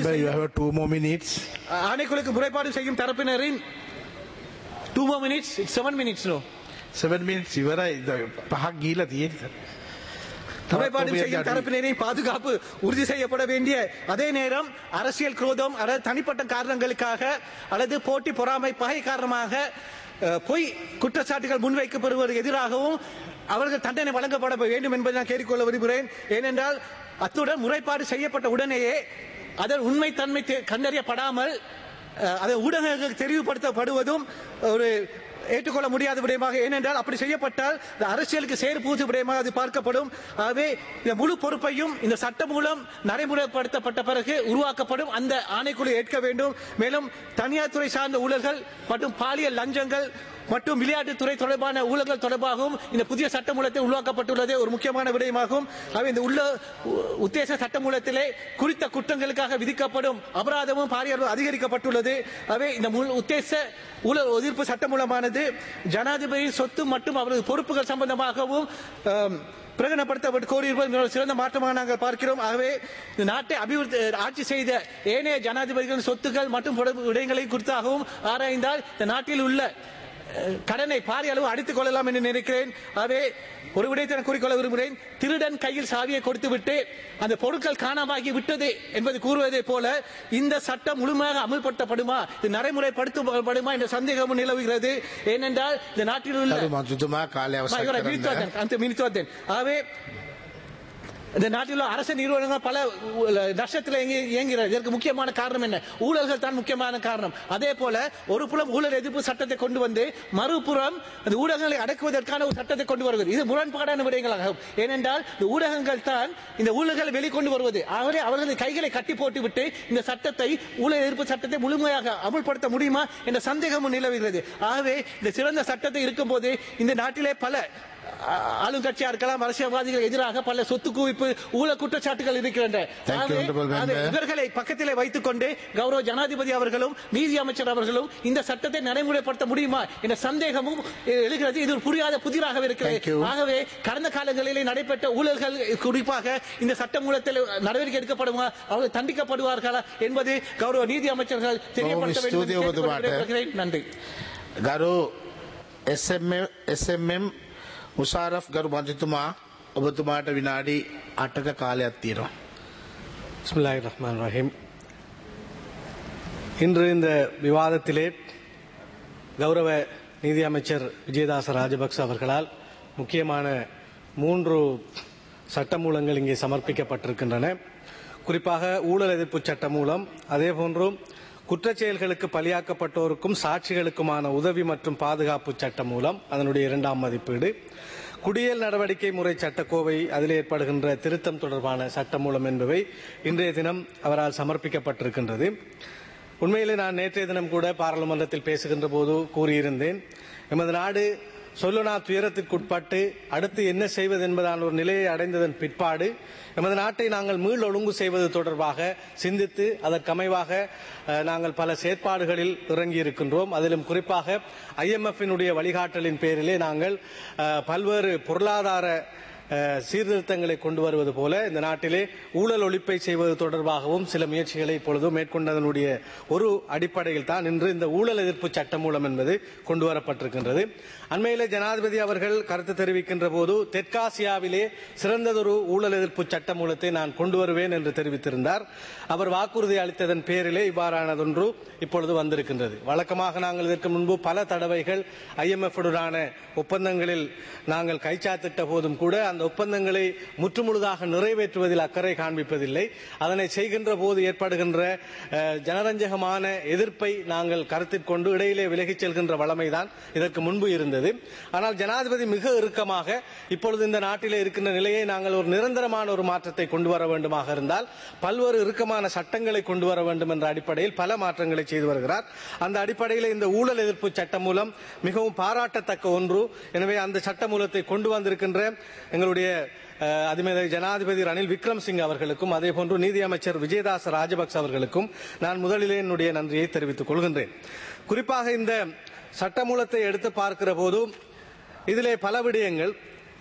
முறைப்பாடு செய்யும் தரப்பினரின் 2 more minutes 7 minutes no 7 minutes இவரை இந்த பஹக் கீழ තියෙන්නේ முறைப்பாடு செய்யும் தரப்பினரின் பாதுகாப்பு உறுதி செய்யப்பட வேண்டிய அதே நேரம் அரசியல் குரோதம் அல்லது தனிப்பட்ட காரணங்களுக்காக அல்லது போட்டி பொறாமை பகை காரணமாக பொய் குற்றச்சாட்டுகள் முன்வைக்கப்படுவதற்கு எதிராகவும் அவர்கள் தண்டனை வழங்கப்பட வேண்டும் என்பதை நான் கேட்டுக்கொள்ள விரும்புகிறேன். ஏனென்றால் அத்துடன் முறைப்பாடு செய்யப்பட்ட உடனேயே அதன் உண்மை தன்மை கண்டறியப்படாமல் அதை ஊடகங்களுக்கு தெரிவுபடுத்தப்படுவதும் ஒரு ஏற்றுக்கொள்ள முடியாத விடயமாக, ஏனென்றால் அப்படி செய்யப்பட்டால் அரசியலுக்கு சேர்பூசு விடயமாக அது பார்க்கப்படும். ஆகவே இந்த முழு பொறுப்பையும் இந்த சட்டம் மூலம் நடைமுறைப்படுத்தப்பட்ட பிறகு உருவாக்கப்படும் அந்த ஆணைக்குழு ஏற்க வேண்டும். மேலும் தனியார் துறை சார்ந்த ஊழல்கள் மற்றும் பாலியல் லஞ்சங்கள் மற்றும் விளையாட்டுத்துறை தொடர்பான ஊழல்கள் தொடர்பாகவும் இந்த புதிய சட்டமூலத்தை உருவாக்கப்பட்டுள்ளது ஒரு முக்கியமான விடயமாகும். இந்த உள்ள உத்தேச சட்டமூலத்திலே குறித்த குற்றங்களுக்காக விதிக்கப்படும் அபராதமும் பாரிய அதிகரிக்கப்பட்டுள்ளது. இந்த உத்தேச ஊழல் எதிர்ப்பு சட்டமூலமானது ஜனாதிபதியின் சொத்து மற்றும் அவரது பொறுப்புகள் சம்பந்தமாகவும் பிரகடனப்படுத்தப்பட்டு கோரியிருப்பது சிறந்த மாற்றமாக நாங்கள் பார்க்கிறோம். ஆகவே நாட்டை அபிவிருத்தி ஆட்சி செய்த ஏனைய ஜனாதிபதிகளின் சொத்துக்கள் மற்றும் விடயங்களை குறித்தாகவும் ஆராய்ந்தால் இந்த நாட்டில் உள்ள கடனை பாரிய அளவு அடித்துக் கொள்ளலாம் என்று நினைக்கிறேன். ஆகவே ஒரு விடயத்தை கூறிக்கொள்ள விரும்புகிறேன். திருடன் கையில் சாவியை கொடுத்துவிட்டு அந்த பொருட்கள் காணாமாகி விட்டது என்பது கூறுவதை போல இந்த சட்டம் முழுமையாக அமல்படுத்தப்படுமா, இது நடைமுறைப்படுத்தப்படுமா என்ற சந்தேகமும் நிலவுகிறது. ஏனென்றால் இந்த நாட்டில் உள்ள ஆகவே இந்த நாட்டில் உள்ள அரசு நிறுவனங்கள் பல நஷ்டத்தில் இயங்குகிறது. இதற்கு முக்கியமான காரணம் என்ன? ஊழல்கள் தான் முக்கியமான காரணம். அதே போல ஒரு புறம் ஊழல் எதிர்ப்பு சட்டத்தை கொண்டு வந்து மறுபுறம் அந்த ஊடகங்களை அடக்குவதற்கான ஒரு சட்டத்தை கொண்டு வருவது இது முரண்பாடான விடயங்களாகும். ஏனென்றால் இந்த ஊடகங்கள் தான் இந்த ஊழல்களை வெளிக்கொண்டு வருவது. ஆகவே அவர்களது கைகளை கட்டி போட்டுவிட்டு இந்த சட்டத்தை ஊழல் எதிர்ப்பு சட்டத்தை முழுமையாக அமல்படுத்த முடியுமா என்ற சந்தேகமும் நிலவுகிறது. ஆகவே இந்த சிறந்த சட்டத்தை இருக்கும் போது இந்த நாட்டிலே பல ஆளுங்கட்சியா இருக்கலாம் அரசியல்வாதிகள் எதிராக பல சொத்து குவிப்பு ஊழல் குற்றச்சாட்டுகள் இருக்கின்றன. இவர்களை பக்கத்திலே வைத்துக் கொண்டு கௌரவ ஜனாதிபதி அவர்களும் நீதி அமைச்சர் அவர்களும் இந்த சட்டத்தை நடைமுறைப்படுத்த முடியுமா என்ற சந்தேகமும் எழுகிறது. இது ஒரு புரியாத புதிராக இருக்கிறது. ஆகவே கடந்த காலங்களிலே நடைபெற்ற ஊழல்கள் குறிப்பாக இந்த சட்டமூலத்தில் நடவடிக்கை எடுக்கப்படுமா, அவர்கள் தண்டிக்கப்படுவார்களா என்பது கௌரவ நீதி அமைச்சர்கள் தெரியப்படுத்த வேண்டும். நன்றி. கரு SMM முஷாரஃப் கரு மஞ்சுத்துமா ඔබතුමාට විනාඩි 8ක කාලයක් තියෙනවා. பிஸ்மில்லாஹிர் ரஹ்மானிர் ரஹீம். இன்று இந்த விவாதத்திலே கௌரவ நீதி அமைச்சர் விஜயதாச ராஜபக்ச அவர்களால் முக்கியமான 3 சட்டமூலங்கள் இங்கே சமர்ப்பிக்கப்பட்டிருக்கின்றன. குறிப்பாக ஊழல் எதிர்ப்பு சட்டமூலம், அதேபோன்று குற்றச்செயல்களுக்கு பலியாக்கப்பட்டோருக்கும் சாட்சிகளுக்குமான உதவி மற்றும் பாதுகாப்பு சட்டமூலம் அதனுடைய 2ஆம் மதிப்பீடு, குடியல் நடவடிக்கை முறை சட்டக்கோவை அதில் ஏற்படுகின்ற திருத்தம் தொடர்பான சட்டமூலம் என்பவை இன்றைய தினம் அவரால் சமர்ப்பிக்கப்பட்டிருக்கின்றது. உண்மையிலே நான் நேற்றைய தினம் கூட பாராளுமன்றத்தில் பேசுகின்ற போது கூறியிருந்தேன், எமது நாடு சொல்லுனா துயரத்திற்குட்பட்டு அடுத்து என்ன செய்வது என்பதான ஒரு நிலையை அடைந்ததன் பிற்பாடு எமது நாட்டை நாங்கள் மீள் ஒழுங்கு செய்வது தொடர்பாக சிந்தித்து அதற்கமைவாக நாங்கள் பல செயற்பாடுகளில் இறங்கியிருக்கின்றோம். அதிலும் குறிப்பாக IMF-இனுடைய வழிகாட்டலின் பேரிலே நாங்கள் பல்வேறு பொருளாதார சீர்திருத்தங்களை கொண்டு வருவது போல இந்த நாட்டிலே ஊழல் ஒழிப்பை செய்வது தொடர்பாகவும் சில முயற்சிகளை இப்பொழுது மேற்கொண்டதனுடைய ஒரு அடிப்படையில் தான் இன்று இந்த ஊழல் எதிர்ப்பு சட்டமூலம் என்பது கொண்டு வரப்பட்டிருக்கின்றது. அண்மையிலே ஜனாதிபதி அவர்கள் கருத்து தெரிவிக்கின்ற போது தெற்காசியாவிலே சிறந்ததொரு ஊழல் எதிர்ப்பு சட்டமூலத்தை நான் கொண்டு வருவேன் என்று தெரிவித்திருந்தார். அவர் வாக்குறுதி அளித்ததன் பேரிலே இவ்வாறானதொன்று இப்பொழுது வந்திருக்கின்றது. வழக்கமாக நாங்கள் இதற்கு முன்பு பல தடவைகள் IMF-உடனான ஒப்பந்தங்களில் நாங்கள் கைச்சாத்திட்ட போதும் கூட அந்த அந்த ஒப்பந்தங்களை முற்றுமுழுதாக நிறைவேற்றுவதில் அக்கறை காண்பிப்பதில்லை. அதனை செய்கின்ற போது ஏற்படுகின்ற ஜனரஞ்சகமான எதிர்ப்பை நாங்கள் கருத்தில் கொண்டு இடையிலே விலகிச் செல்கின்ற வளமைதான் இதற்கு முன்பு இருந்தது. ஆனால் ஜனாதிபதி மிக இறுக்கமாக இப்பொழுது இந்த நாட்டிலே இருக்கின்ற நிலையை நாங்கள் ஒரு நிரந்தரமான ஒரு மாற்றத்தை கொண்டு வர வேண்டுமாக இருந்தால் பல்வேறு இறுக்கமான சட்டங்களை கொண்டு வர வேண்டும் என்ற அடிப்படையில் பல மாற்றங்களை செய்து வருகிறார். அந்த அடிப்படையில் இந்த ஊழல் எதிர்ப்பு சட்டம் மூலம் மிகவும் பாராட்டத்தக்க ஒன்று. எனவே அந்த சட்ட மூலத்தை கொண்டு வந்திருக்கின்ற எங்களுடைய அதிமேதகு ஜனாதிபதி ரணில் விக்ரமசிங்க அவர்களுக்கும் அதே போன்று நீதியமைச்சர் விஜயதாச ராஜபக்ச அவர்களுக்கும் நான் முதலிலே என்னுடைய நன்றியை தெரிவித்துக் கொள்கின்றேன். குறிப்பாக இந்த சட்டமூலத்தை எடுத்து பார்க்கிற போது இதிலே பல விடயங்கள்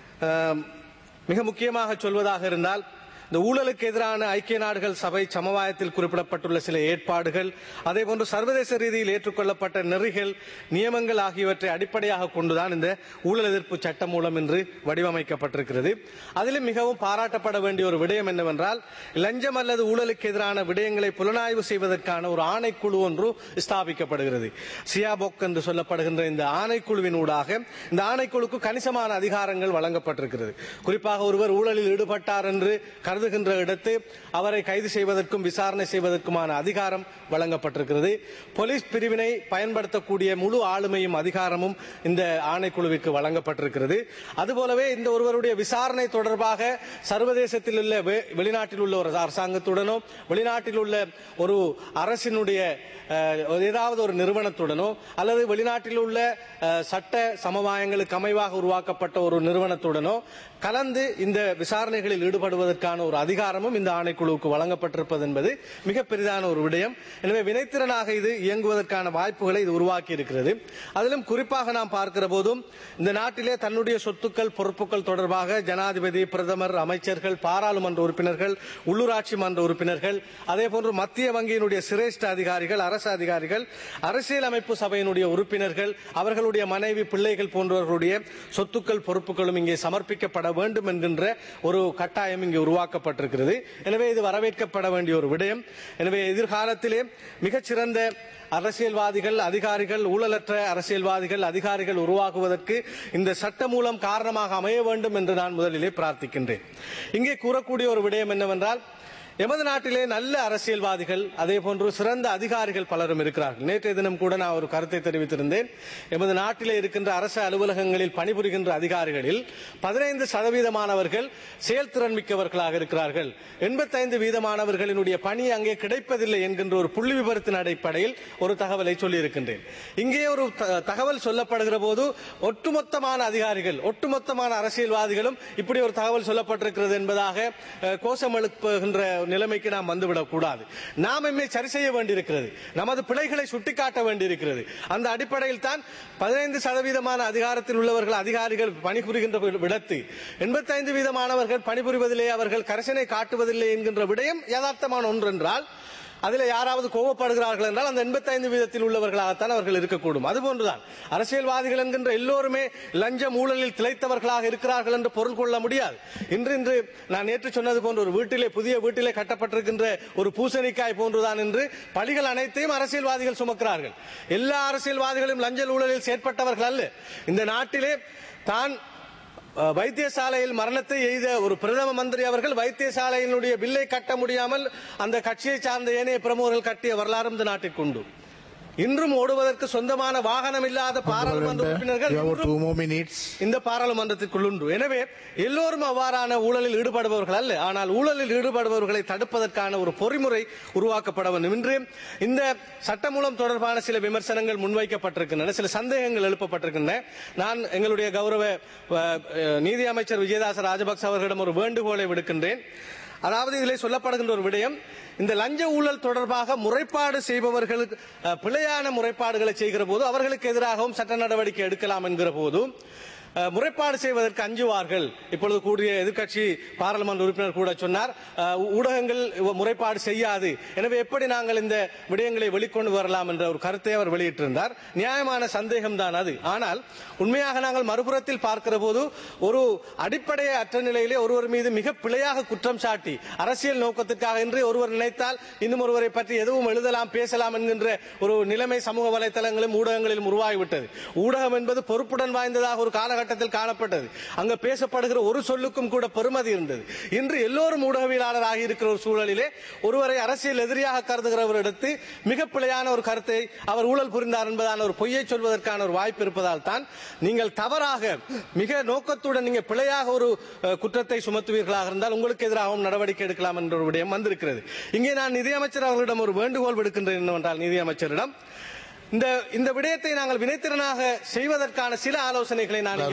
மிக முக்கியமாக சொல்வதாக இருந்தால் இந்த ஊழலுக்கு எதிரான ஐக்கிய நாடுகள் சபை சமவாயத்தில் குறிப்பிடப்பட்டுள்ள சில ஏற்பாடுகள், அதேபோன்று சர்வதேச ரீதியில் ஏற்றுக்கொள்ளப்பட்ட நெறிகள், நியமங்கள் ஆகியவற்றை அடிப்படையாக கொண்டுதான் இந்த ஊழல் எதிர்ப்பு சட்டம் மூலம் இன்று வடிவமைக்கப்பட்டிருக்கிறது. அதிலும் மிகவும் பாராட்டப்பட வேண்டிய ஒரு விடயம் என்னவென்றால், லஞ்சம் அல்லது ஊழலுக்கு எதிரான விடயங்களை புலனாய்வு செய்வதற்கான ஒரு ஆணைக்குழு ஒன்று ஸ்தாபிக்கப்படுகிறது. சியாபோக் என்று சொல்லப்படுகின்ற இந்த ஆணைக்குழுவின் ஊடாக இந்த ஆணைக்குழுக்கு கணிசமான அதிகாரங்கள் வழங்கப்பட்டிருக்கிறது. குறிப்பாக ஒருவர் ஊழலில் ஈடுபட்டார் என்று கருதுகின்ற இடத்து அவரை கைது செய்வதற்கும் விசாரணை செய்வதற்குமான அதிகாரம் வழங்கப்பட்டிருக்கிறது. போலீஸ் பிரிவினை பயன்படுத்தக்கூடிய முழு ஆளுமையும் அதிகாரமும் இந்த ஆணைக்குழுவிற்கு வழங்கப்பட்டிருக்கிறது. அதுபோலவே இந்த ஒருவருடைய விசாரணை தொடர்பாக சர்வதேசத்தில் உள்ள வெளிநாட்டில் உள்ள ஒரு அரசாங்கத்துடனோ வெளிநாட்டில் உள்ள ஒரு அரசினுடைய ஏதாவது ஒரு நிறுவனத்துடனோ அல்லது வெளிநாட்டில் உள்ள சட்ட சமவாயங்களுக்கு அமைவாக உருவாக்கப்பட்ட ஒரு நிறுவனத்துடனோ கலந்து இந்த விசாரணைகளில் ஈடுபடுவதற்கான ஒரு அதிகாரமும் இந்த ஆணைக்குழுவுக்கு வழங்கப்பட்டிருப்பது என்பது மிக பெரிதான ஒரு விடயம். எனவே வினைத்திறனாக இது இயங்குவதற்கான வாய்ப்புகளை இது உருவாக்கி இருக்கிறது. அதிலும் குறிப்பாக நாம் பார்க்கிற போதும் இந்த நாட்டிலே தன்னுடைய சொத்துக்கள் பொறுப்புகள் தொடர்பாக ஜனாதிபதி, பிரதமர், அமைச்சர்கள், பாராளுமன்ற உறுப்பினர்கள், உள்ளூராட்சி மன்ற உறுப்பினர்கள், அதே போன்று மத்திய வங்கியினுடைய சிரேஷ்ட அதிகாரிகள், அரசு அதிகாரிகள், அரசியலமைப்பு சபையினுடைய உறுப்பினர்கள், அவர்களுடைய மனைவி, பிள்ளைகள் போன்றவர்களுடைய சொத்துக்கள் பொறுப்புகளும் இங்கே சமர்ப்பிக்கப்பட வேண்டும் என்கின்ற ஒரு கட்டாயம் இங்கே உருவாக்கப்பட்டிருக்கிறது. எனவே இது வரவேற்கப்பட வேண்டிய ஒரு விடயம். எனவே எதிர்காலத்திலே மிகச்சிறந்த அரசியல்வாதிகள், அதிகாரிகள், ஊழலற்ற அரசியல்வாதிகள், அதிகாரிகள் உருவாகுவதற்கு இந்த சட்ட மூலம் காரணமாக அமைய வேண்டும் என்று நான் முதலிலே பிரார்த்திக்கின்றேன். இங்கே கூறக்கூடிய ஒரு விடயம் என்னவென்றால், எமது நாட்டிலே நல்ல அரசியல்வாதிகள் அதே போன்று சிறந்த அதிகாரிகள் பலரும் இருக்கிறார்கள். நேற்றைய தினம் கூட நான் ஒரு கருத்தை தெரிவித்திருந்தேன். எமது நாட்டிலே இருக்கின்ற அரசு அலுவலகங்களில் பணிபுரிகின்ற அதிகாரிகளில் 15% செயல்திறன் மிக்கவர்களாக இருக்கிறார்கள். 85% பணி அங்கே கிடைப்பதில்லை என்கின்ற ஒரு புள்ளி விபரத்தின் அடிப்படையில் ஒரு தகவலை சொல்லியிருக்கின்றேன். இங்கே ஒரு தகவல் சொல்லப்படுகிற போது ஒட்டுமொத்தமான அதிகாரிகள், ஒட்டுமொத்தமான அரசியல்வாதிகளும் இப்படி ஒரு தகவல் சொல்லப்பட்டிருக்கிறது என்பதாக கோஷம் எழுப்புகின்ற நிலைமைக்கு நாம் வந்துவிடக் கூடாது. நாம் எம்மை சரி செய்ய வேண்டியிருக்கிறது. நமது பிழைகளை சுட்டிக்காட்ட வேண்டியிருக்கிறது. அந்த அடிப்படையில் தான் 15% அதிகாரத்தில் உள்ளவர்கள், அதிகாரிகள் பணிபுரிகின்ற விடத்து 85% பணிபுரிவதிலே அவர்கள் கரிசனை காட்டுவதில்லை என்கின்ற விடயம் யதார்த்தமான ஒன்று என்றால், அதில் யாராவது கோபப்படுகிறார்கள் என்றால் அந்த 85% உள்ளவர்களாகத்தான் அவர்கள் இருக்கக்கூடும். அதுபோன்றுதான் அரசியல்வாதிகள் என்கின்ற எல்லோருமே லஞ்ச ஊழலில் திளைத்தவர்களாக இருக்கிறார்கள் என்று பொருள் கொள்ள முடியாது. இன்று நான் நேற்று சொன்னது போன்ற ஒரு வீட்டிலே, புதிய வீட்டிலே கட்டப்பட்டிருக்கின்ற ஒரு பூசணிக்காய் போன்றுதான் என்று பழிகள் அனைத்தையும் அரசியல்வாதிகள் சுமக்கிறார்கள். எல்லா அரசியல்வாதிகளும் லஞ்ச ஊழலில் செயற்பட்டவர்கள் அல்ல. இந்த நாட்டிலே தான் வைத்தியசாலையில் மரணத்தை எய்த ஒரு பிரதம மந்திரி அவர்கள் வைத்தியசாலையினுடைய பில்லை கட்ட முடியாமல் அந்த கட்சியை சார்ந்த ஏனைய பிரமுகர்கள் கட்டிய வரலாறும் இந்த நாட்டிற்கு உண்டு. இன்றும் ஓடுவதற்கு சொந்தமான வாகனம் இல்லாத பாராளுமன்ற உறுப்பினர்கள் இந்த பாராளுமன்றத்திற்குள் உண்டு. எனவே எல்லோரும் அவ்வாறான ஊழலில் ஈடுபடுபவர்கள் அல்ல. ஆனால் ஊழலில் ஈடுபடுபவர்களை தடுப்பதற்கான ஒரு பொறிமுறை உருவாக்கப்பட வேண்டும். இன்று இந்த சட்டமூலம் தொடர்பான சில விமர்சனங்கள் முன்வைக்கப்பட்டிருக்கின்றன, சில சந்தேகங்கள் எழுப்பப்பட்டிருக்கின்றன. நான் எங்களுடைய கௌரவ நீதி அமைச்சர் விஜயதாச ராஜபக்ச அவர்களிடம் ஒரு வேண்டுகோளை விடுக்கின்றேன். அதாவது இதில் சொல்லப்படுகின்ற ஒரு விடயம், இந்த லஞ்ச ஊழல் தொடர்பாக முறைப்பாடு செய்பவர்களுக்கு பிழையான முறைப்பாடுகளை செய்கிற போது அவர்களுக்கு எதிராகவும் சட்ட நடவடிக்கை எடுக்கலாம் என்கிற போது முறைப்பாடு செய்வதற்கு அஞ்சுவார்கள். இப்பொழுது கூடிய எதிர்க்கட்சி பாராளுமன்ற உறுப்பினர் கூட சொன்னார், ஊடகங்கள் முறைப்பாடு செய்யாது, எனவே எப்படி நாங்கள் இந்த விடயங்களை வெளிக்கொண்டு வரலாம் என்ற ஒரு கருத்தை அவர் வெளியிட்டிருந்தார். நியாயமான சந்தேகம் தான் அது. ஆனால் உண்மையாக நாங்கள் மறுபுறத்தில் பார்க்கிற போது ஒரு அடிப்படையை அற்ற நிலையிலே ஒருவர் மீது மிக பிழையாக குற்றம் சாட்டி அரசியல் நோக்கத்திற்காக இன்று ஒருவர் நினைத்தால் இன்னும் ஒருவரை பற்றி எதுவும் எழுதலாம், பேசலாம் என்கின்ற ஒரு நிலைமை சமூக வலைதளங்களிலும் ஊடகங்களிலும் உருவாகிவிட்டது. ஊடகம் என்பது பொறுப்புடன் வாய்ந்ததாக ஒரு காலகட்டம் காலகட்டத்தில் காணப்பட்டது. அங்க பேசப்படுகிற ஒரு சொல்லுக்கும் கூட பெருமதி இருந்தது. இன்று எல்லோரும் ஊடகவியலாளராக இருக்கிற ஒரு சூழலிலே ஒருவரை அரசியல் எதிரியாக கருதுகிறவரிடத்து மிக பிழையான ஒரு கருத்தை அவர் ஊழல் புரிந்தார் என்பதான ஒரு பொய்யை சொல்வதற்கான ஒரு வாய்ப்பு இருப்பதால் தான் நீங்கள் தவறாக மிக நோக்கத்துடன் நீங்க பிழையாக ஒரு குற்றத்தை சுமத்துவீர்களாக இருந்தால் உங்களுக்கு எதிராகவும் நடவடிக்கை எடுக்கலாம் என்ற ஒரு விடயம் வந்திருக்கிறது. இங்கே நான் நிதியமைச்சர் அவர்களிடம் ஒரு வேண்டுகோள் விடுக்கின்றேன் என்னவென்றால், நிதியமைச்சரிடம் இந்த விடயத்தை நாங்கள் வினைத்திறனாக செய்வதற்கான சில ஆலோசனைகளை நான்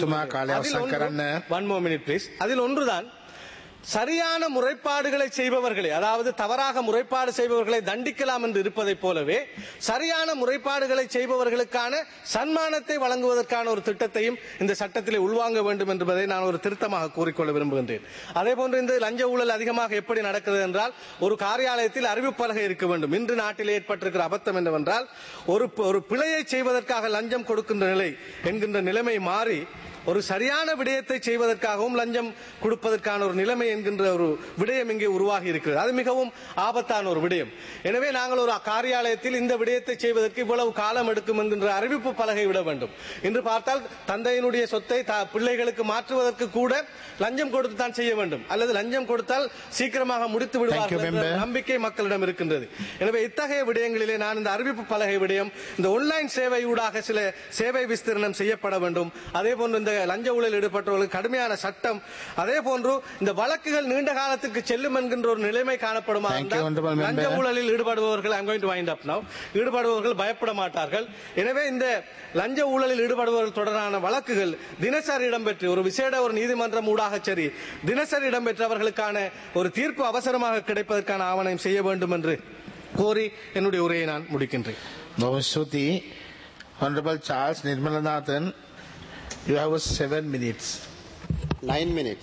அதில் ஒன்றுதான் சரியான முறைப்பாடுகளை செய்பவர்களை, அதாவது தவறாக முறைப்பாடு செய்பவர்களை தண்டிக்கலாம் என்று இருப்பதை போலவே சரியான முறைப்பாடுகளை செய்பவர்களுக்கான சன்மானத்தை வழங்குவதற்கான ஒரு திட்டத்தையும் இந்த சட்டத்திலே உள்வாங்க வேண்டும் என்பதை நான் ஒரு திருத்தமாக கூறிக்கொள்ள விரும்புகின்றேன். அதே போன்று இந்த லஞ்ச ஊழல் அதிகமாக எப்படி நடக்கிறது என்றால், ஒரு காரியாலயத்தில் அறிவிப்பு பலகை இருக்க வேண்டும். இன்று நாட்டில் ஏற்பட்டிருக்கிற அபத்தம் என்னவென்றால், ஒரு பிழையை செய்வதற்காக லஞ்சம் கொடுக்கின்ற நிலை என்கின்ற நிலைமை மாறி ஒரு சரியான விடயத்தை செய்வதற்காகவும் லஞ்சம் கொடுப்பதற்கான ஒரு நிலைமை என்கின்ற ஒரு விடயம் இங்கே உருவாகி இருக்கிறது. அது மிகவும் ஆபத்தான ஒரு விடயம். எனவே நாங்கள் ஒரு காரியாலயத்தில் இந்த விடயத்தை செய்வதற்கு இவ்வளவு காலம் எடுக்கும் என்கின்ற அறிவிப்பு பலகை விட வேண்டும். இன்று பார்த்தால் தந்தையினுடைய சொத்தை பிள்ளைகளுக்கு மாற்றுவதற்கு கூட லஞ்சம் கொடுத்து தான் செய்ய வேண்டும், அல்லது லஞ்சம் கொடுத்தால் சீக்கிரமாக முடித்து விடுவார்கள் என்ற நம்பிக்கை மக்களிடம் இருக்கின்றது. எனவே இத்தகைய விடயங்களிலே நான் இந்த அறிவிப்பு பலகை விடயம், இந்த ஆன்லைன் சேவை ஊடாக சில சேவை விஸ்தீர்ணம் செய்யப்பட வேண்டும். அதே போன்று இந்த லஞ்ச ஊழலில் ஈடுபட்டவர்களுக்கு கடுமையான சட்டம், அதே போன்று இந்த வழக்குகள் நீண்ட காலத்துக்கு செல்லும் என்கின்ற ஒரு நிலைமை காணப்படுமா இருந்தால் லஞ்ச ஊழலில் ஈடுபடுபவர்கள் பயப்பட மாட்டார்கள். எனவே இந்த லஞ்ச ஊழலில் ஈடுபடுபவர்கள் தொடரான வழக்குகள் தினசரி இடம்பெற்று ஒரு விசேட ஒரு நீதிமன்றம் ஊடாக சரி தினசரி இடம்பெற்று அவர்களுக்கான ஒரு தீர்ப்பு அவசரமாக கிடைப்பதற்கான ஆவணம் செய்ய வேண்டும் என்று கோரி என்னுடைய உரையை நான் முடிக்கின்றேன். Honorable Charles Nirmalanathan, you have 7 minutes. 9 minutes.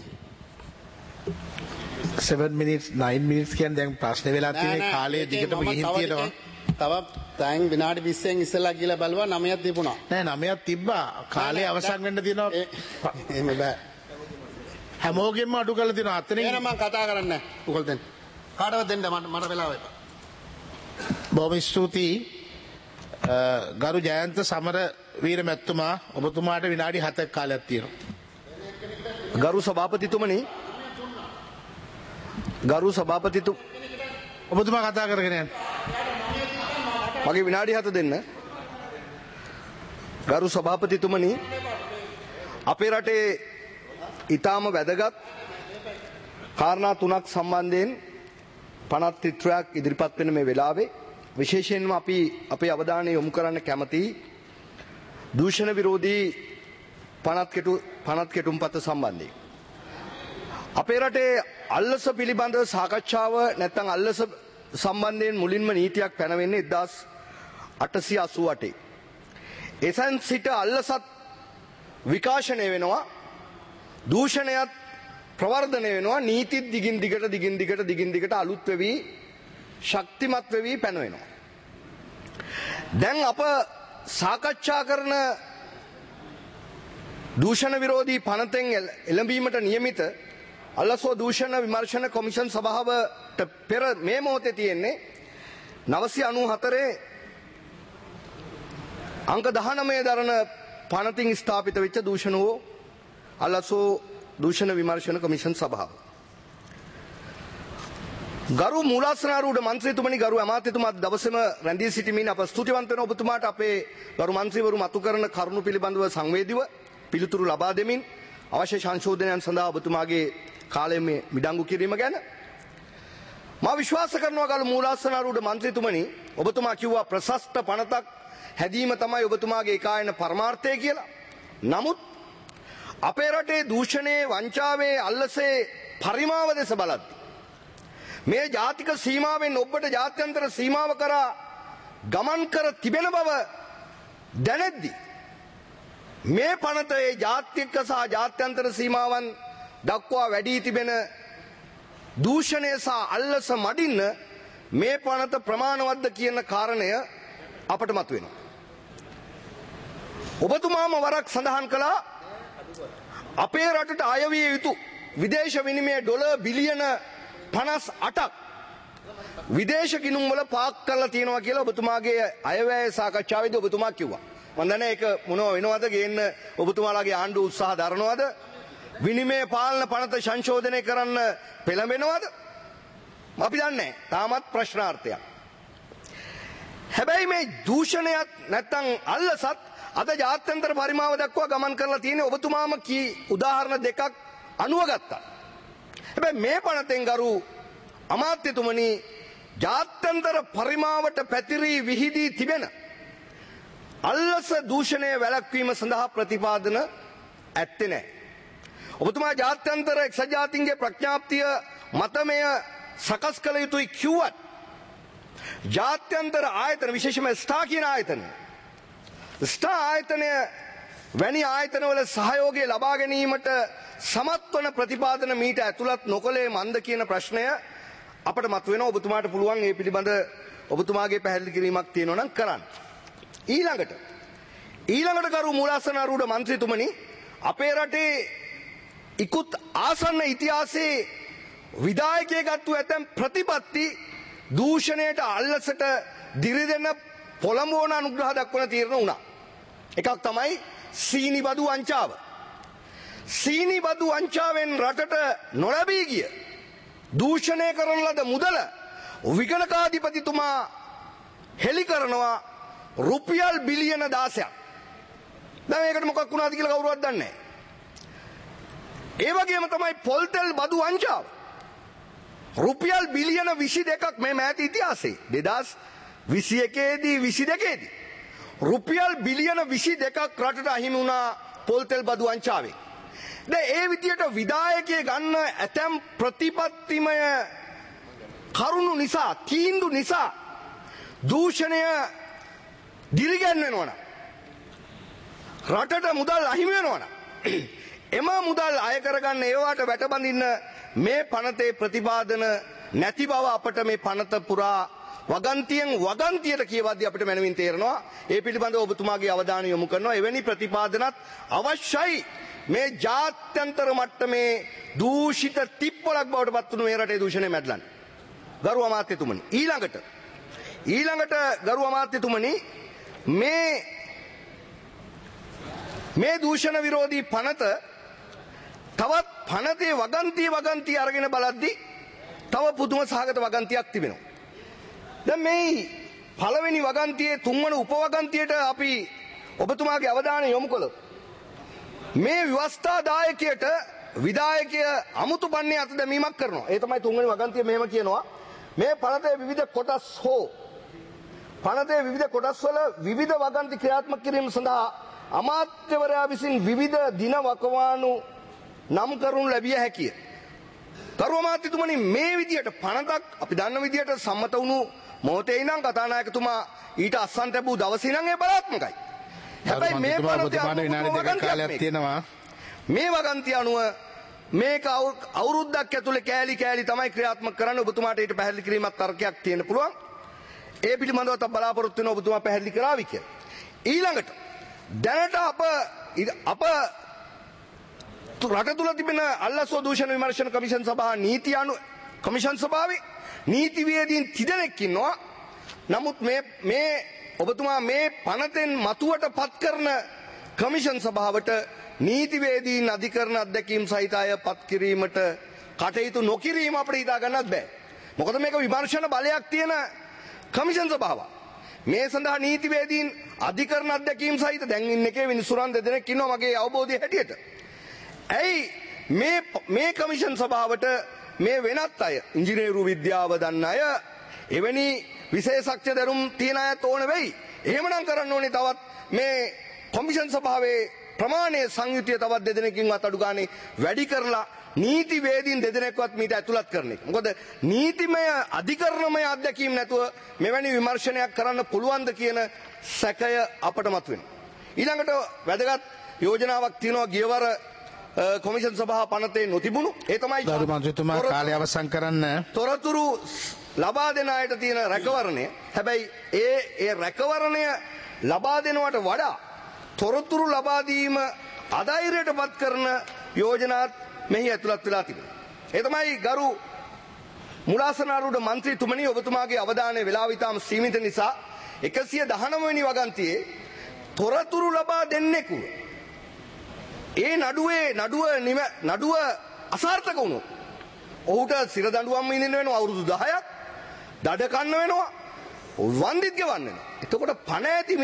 7 minutes, 9 minutes කියන්නේ දැන් ප්‍රශ්න වෙලා තියෙන කාලේ දිගටම ගිහින් තියෙනවා. තව දැන් විනාඩි 20න් ඉස්සෙල්ලා කියලා බලුවා 9ක් තිබුණා. නෑ 9ක් තිබ්බා. කාලේ අවසන් වෙන්න තියෙනවා. එහෙම බෑ. හැමෝගෙම අඩු කරලා තියෙනවා. අතනින් එහෙනම් මම කතා කරන්නේ නැහැ. උගල් දෙන්න. කාටවත් දෙන්න මට වෙලාව එපා. බොහොම ස්තුතියි. ගරු ජයන්ත සමර වීර මැතිතුමා, ඔබතුමාට විනාඩි 7ක් කාලයක් තියෙනවා. ගරු සභාපතිතුමනි, ඔබතුමා කතා කරගෙන යන්න. මගේ විනාඩි 7 දෙන්න. ගරු සභාපතිතුමනි, අපේ රටේ ඊටාම වැදගත් කාරණා 3ක් සම්බන්ධයෙන් පනත් ත්‍රිත්වයක් ඉදිරිපත් වෙන මේ වෙලාවේ විශේෂයෙන්ම අපි අපේ අවධානය යොමු කරන්න කැමති දූෂණ විරෝධී පනත් කෙටුම්පත සම්බන්ධයෙන්. අපේ රටේ අල්ලස පිළිබඳව සාකච්ඡාව නැත්නම් අල්ලස සම්බන්ධයෙන් මුලින්ම නීතියක් පැනවෙන්නේ 1888. එසන් සිට අල්ලසත් විකාශනය වෙනවා, දූෂණයත් ප්‍රවර්ධනය වෙනවා, නීතිත් දිගින් දිගට අලුත් වෙවි ශක්තිමත් වෙවි පැනවෙනවා. දැන් අප සාකච්ඡා කරන දූෂණ විරෝධී පනතෙන් එළඹීමට නියමිත අල්ලසෝ දූෂණ විමර්ශන කොමිෂන් සභාවට පෙර මේ මොහොතේ තියෙන්නේ 994 අංක 19 දරන පනතින් ස්ථාපිත වෙච්ච දූෂණ වූ අල්ලසෝ දූෂණ විමර්ශන කොමිෂන් සභාව. ගරු මූලාසනාරූඪ මන්ත්‍රීතුමනි, ගරු අමාත්‍යතුමා දවසේම රැඳී සිටීමෙන් අප ස්තුතිවන්ත වෙන ඔබතුමාට අපේ ගරු මන්ත්‍රීවරු මතු කරන කරුණු පිළිබඳව සංවේදීව පිළිතුරු ලබා දෙමින් අවශ්‍ය සංශෝධනයන් සඳහා ඔබතුමාගේ කාලය මේ මිඩංගු කිරීම ගැන මා විශ්වාස කරනවා. ගරු මූලාසනාරූඪ මන්ත්‍රීතුමනි, ඔබතුමා කිව්වා ප්‍රශස්ත පනතක් හැදීම තමයි ඔබතුමාගේ ඒකායන පරමාර්ථය කියලා. නමුත් අපේ රටේ දූෂණයේ, වංචාවේ, අල්ලසේ පරිමාව දෙස බලද්දී මේ ජාතික සීමාවෙන් ඔබට ජාත්‍යන්තර සීමාව කරා ගමන් කර තිබෙන බව දැනෙද්දී මේ පනතේ ජාත්‍යක සහ ජාත්‍යන්තර සීමාවන් දක්වා වැඩි තිබෙන දූෂණය සහ අල්ලස මඩින්න මේ පනත ප්‍රමාණවත්ද කියන කාරණය අපට මතුවෙනවා. ඔබතුමාම වරක් සඳහන් කළා අපේ රටට අයවිය යුතු විදේශ විනිමය ඩොලර් බිලියන 58ක් විදේශ ගිණුම් වල පාක් කරලා තියෙනවා කියලා ඔබතුමාගේ අයවැය සාකච්ඡාවේදී ඔබතුමා කිව්වා. මම දන්නේ ඒක මොනව වෙනවද ගේන්න ඔබතුමාලාගේ ආණ්ඩුව උත්සාහ දරනවද? විනිමය පාලන පනත සංශෝධනය කරන්න පෙළඹෙනවද? අපි දන්නේ නැහැ. තාමත් ප්‍රශ්නාර්ථයක්. හැබැයි මේ දූෂණයත් නැත්තම් අල්ලසත් අද ජාත්‍යන්තර පරිමාව දක්වා ගමන් කරලා තියෙන්නේ ඔබතුමාම කී උදාහරණ දෙකක් අනුව ගත්තා. හැබැයි මේ පනතෙන් ගරු අමාත්‍යතුමනි ජාත්‍යන්තර පරිමාවට පැතිරී විහිදී තිබෙන අල්ලස දූෂණය වැළැක්වීම සඳහා ප්‍රතිපාදන ඇත්තේ නැහැ. ඔබතුමා ජාත්‍යන්තර එක්සත් ජාතීන්ගේ ප්‍රඥාප්තිය මතමය සකස් කළ යුතුයි කිව්වත් ජාත්‍යන්තර ආයතන විශේෂයෙන්ම ස්ටා කියන ආයතනය ස්ටා ආයතනය වැනි ආයතනවල සහයෝගය ලබා ගැනීමට සමත් වන ප්‍රතිපාදන මීට ඇතුළත් නොකළේ මන්ද කියන ප්‍රශ්නය අපට මතුවෙනවා. ඔබතුමාට පුළුවන් මේ පිළිබඳ ඔබතුමාගේ පැහැදිලි කිරීමක් තියෙනවා නම් කරන්න. ඊළඟට කරු මූලාසනාරූඪ මන්ත්‍රීතුමනි අපේ රටේ ඉක්ුත් ආසන්න ඉතිහාසයේ විධායකයෙක් ගත්තු ඇතැම් ප්‍රතිපත්ති දූෂණයට අල්ලසට දිරිදෙන පොළඹවන අනුග්‍රහ දක්වන තීරණ වුණා. එකක් තමයි සීනි බදු වංචාව. සීනි බදු වංචාවෙන් රටට නොලැබී ගිය දූෂණය කරන ලද මුදල විගණකාධිපතිතුමා හෙළි කරනවා රුපියල් බිලියන 16ක්. දැන් මේකට මොකක් වුණාද කියලා කවුරුවත් දන්නේ නැහැ. ඒ වගේම තමයි පොල්තෙල් බදු වංචාව. රුපියල් බිලියන 22ක් මේ මෑත ඉතිහාසයේ 2021 දී 22 දී රුපියල් බිලියන 22ක් රටට අහිමි වුණා පොල්තෙල් බදු වංචාවෙන්. දැන් ඒ විදියට විධායකයේ ගන්න ඇතැම් ප්‍රතිපත්තිමය කරුණු නිසා තීන්දුව නිසා දූෂණය දිරිගැන්වෙනවා නම් රටට මුදල් අහිමි වෙනවා නම් එම මුදල් අය කරගන්න ඒවට වැටබඳින්න මේ පනතේ ප්‍රතිපාදන නැති බව අපට මේ පනත පුරා වගන්තියෙන් වගන්තියට කියවද්දී අපිට මනමින් තේරෙනවා. ඒ පිළිබඳව ඔබතුමාගේ අවධානය යොමු කරනවා. එවැනි ප්‍රතිපාදනත් අවශ්‍යයි. මේ ජාත්‍යන්තර මට්ටමේ දූෂිත තිප්පලක් බවට පත් වුණු මේ රටේ දූෂණය මැඩලන්න. ගරු අමාත්‍යතුමනි ඊළඟට ගරු අමාත්‍යතුමනි මේ දූෂණ විරෝධී පනත තවත් පනතේ වගන්තිය අරගෙන බලද්දී තව පුදුම සහගත වගන්තියක් තිබෙනවා. දැන් මේ පළවෙනි වගන්තියේ තුන්වන උපවගන්තියට අපි ඔබතුමාගේ අවධානය යොමු කළොත් මේ ව්‍යවස්ථාදායකයට විධායකය අමුතු පන්නේ අත දැමීමක් කරනවා. ඒ තමයි තුන්වෙනි වගන්තිය. මෙහෙම කියනවා මේ පනතේ විවිධ කොටස් වල විවිධ වගන්ති ක්‍රියාත්මක කිරීම සඳහා අමාත්‍යවරයා විසින් විවිධ දින වකවානු නම් කරනු ලැබිය හැකිය. ගරු අමාත්‍යතුමනි මේ විදියට පනතක් අපි දන්න විදියට සම්මත වුණු මොහොතේ ඉඳන් කතානායකතුමා ඊට අස්සන් ලැබූ දවසේ ඉඳන් ඒ බලාත්මකයි. හැබැයි මේ මේ වගන්තිය අනුව මේක අවුරුද්දක් ඇතුලේ කෑලි තමයි ක්‍රියාත්මක කරන්න. ඔබතුමාට ඊට පැහැදිලි කිරීමක් තර්කයක් තියෙන්න පුළුවන්. ඒ පිළිබඳව තව බලාපොරොත්තු වෙන ඔබතුමා පැහැදිලි කරાવી කියලා. ඊළඟට දැනට අප රට තුල තිබෙන අල්ලස්ව දූෂණ විමර්ශන කමිෂන් සභාව කමිෂන් සභාවේ නීතිවේදීන් 30 දෙනෙක් ඉන්නවා. නමුත් මේ ඔබතුමා මේ පනතෙන් මතුවට පත් කරන කමිෂන් සභාවට නීතිවේදීන් අධිකරණ අධ්‍යක්ීම් සහිත අය පත් කිරීමට කටයුතු නොකිරීම අපිට හිතා ගන්නත් බෑ. මොකද මේක විමර්ශන බලයක් තියෙන කමිෂන් සභාවක්. මේ සඳහා නීතිවේදීන් අධිකරණ අධ්‍යක්ීම් සහිත දැන් ඉන්න එකේ විනිසුරන් දෙදෙනෙක් ඉන්නවා මගේ අවබෝධය හැටියට. ඇයි මේ කමිෂන් සභාවට මේ වෙනත් අය ඉංජිනේරු විද්‍යාව දන්න අය එවැනි විශේෂඥ දරුම් තියෙන අය ඕන වෙයි. එහෙමනම් කරන්න ඕනේ තවත් මේ කොමිෂන් සභාවේ ප්‍රමාණය සංයුතිය තවත් දෙදෙනකින්වත් අඩු ගානේ වැඩි කරලා නීතිවේදීන් දෙදෙනෙක්වත් මීට ඇතුළත් කරන එක. මොකද නීතිමය අධිකරණමය අධ්‍යක්ීම් නැතුව මෙවැනි විමර්ශනයක් කරන්න පුළුවන්ද කියන සැකය අපට මතුවෙනවා. ඊළඟට වැදගත් යෝජනාවක් තියෙනවා ගියවර කොමිෂන් සභාව පනතේ නොතිබුණු. ඒ තමයි ගරු මන්ත්‍රීතුමා කාලය අවසන් කරන්න. තොරතුරු ලබා දෙන අයට තියෙන රැකවරණය. හැබැයි ඒ රැකවරණය ලබා දෙනවට වඩා තොරතුරු ලබා දීම අධෛර්යයට පත් කරන යෝජනාත් මෙහි ඇතුළත් වෙලා තිබෙනවා. ඒ තමයි ගරු මුලාසනාරූඪ මන්ත්‍රීතුමනි ඔබතුමාගේ අවධානය වේලාව ඉතාම සීමිත නිසා 119 වෙනි වගන්තියේ තොරතුරු ලබා දෙන්නෙකු ඒ නඩුව අසාර්ථක වුණොත් ඔහුට සිර දඬුවම් විඳින්න වෙනවා අවුරුදු 10ක් දඩ කන්න වෙනවා වන්දිත් ගෙවන්න වෙනවා. එතකොට පණ ඇති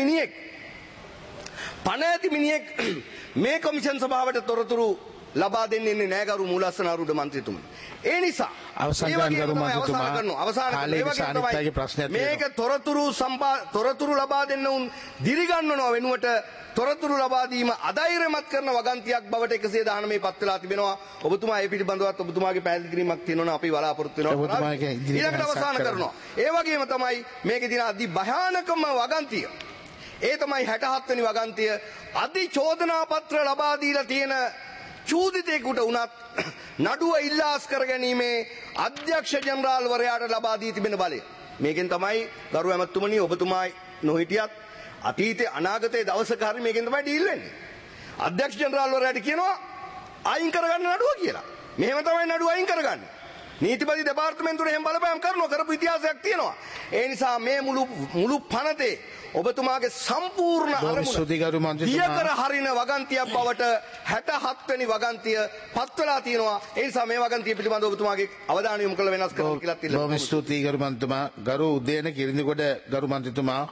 මිනිහෙක් මේ කොමිෂන් සභාවට තොරතුරු ලබා දෙන්නේ නැහැ ගරු මූලාසනාරූඪ මන්ත්‍රීතුමනි. ඒ නිසා අවසන් ගරු මන්ත්‍රීතුමා මේක තොරතුරු ලබා දෙන්න උන් දිරිගන්වනවා වෙනුවට තොරතුරු ලබා දීම අධෛර්යමත් කරන වගන්තියක් බවට 119 පත් වෙලා තිබෙනවා. ඔබතුමා ඒ පිළිබඳවත් ඔබතුමාගේ පැහැදිලි කිරීමක් තියෙනවා අපි බලාපොරොත්තු වෙනවා. ඊළඟට අවසන් කරනවා. ඒ වගේම තමයි මේකේ තියෙන අති භයානකම වගන්තිය. ඒ තමයි 67 වෙනි වගන්තිය අධි චෝදනා පත්‍ර ලබා දීලා තියෙන චූදිතයෙකුට උනත් නඩුව ඉල්ලාස් කර ගැනීමේ අධ්‍යක්ෂ ජනරාල්වරයාට ලබා දී තිබෙන බලය. මේකෙන් තමයි ගරු ඇමතුමනි ඔබතුමා නොහිටියත් අතීතයේ අනාගතයේ දවසක හරි මේකෙන් තමයි ඩීල් වෙන්නේ. අධ්‍යක්ෂ ජනරාල්වරයාට කියනවා අයින් කරගන්න නඩුව කියලා. මෙහෙම තමයි නඩුව අයින් කරගන්නේ. නීතිපති දෙපාර්තමේන්තුවේ එහෙම බලපෑම් කරපු ඉතිහාසයක් තියෙනවා. ඒ නිසා මේ මුළු පනතේ ඔබතුමාගේ සම්පූර්ණ අරමුණ දියකර හරින වගන්තියක් බවට 67 වෙනි වගන්තිය පත් වෙලා තියෙනවා. ඒ නිසා මේ වගන්තිය පිළිබඳව ඔබතුමාගේ අවධානය යොමු කළ වෙනස් කරන්න කියලා තියෙනවා. බොහොම ස්තුතියි ගරු මන්ත්‍රීතුමා. ගරු උදේන කිරිඳිගොඩ ගරු මන්ත්‍රීතුමා.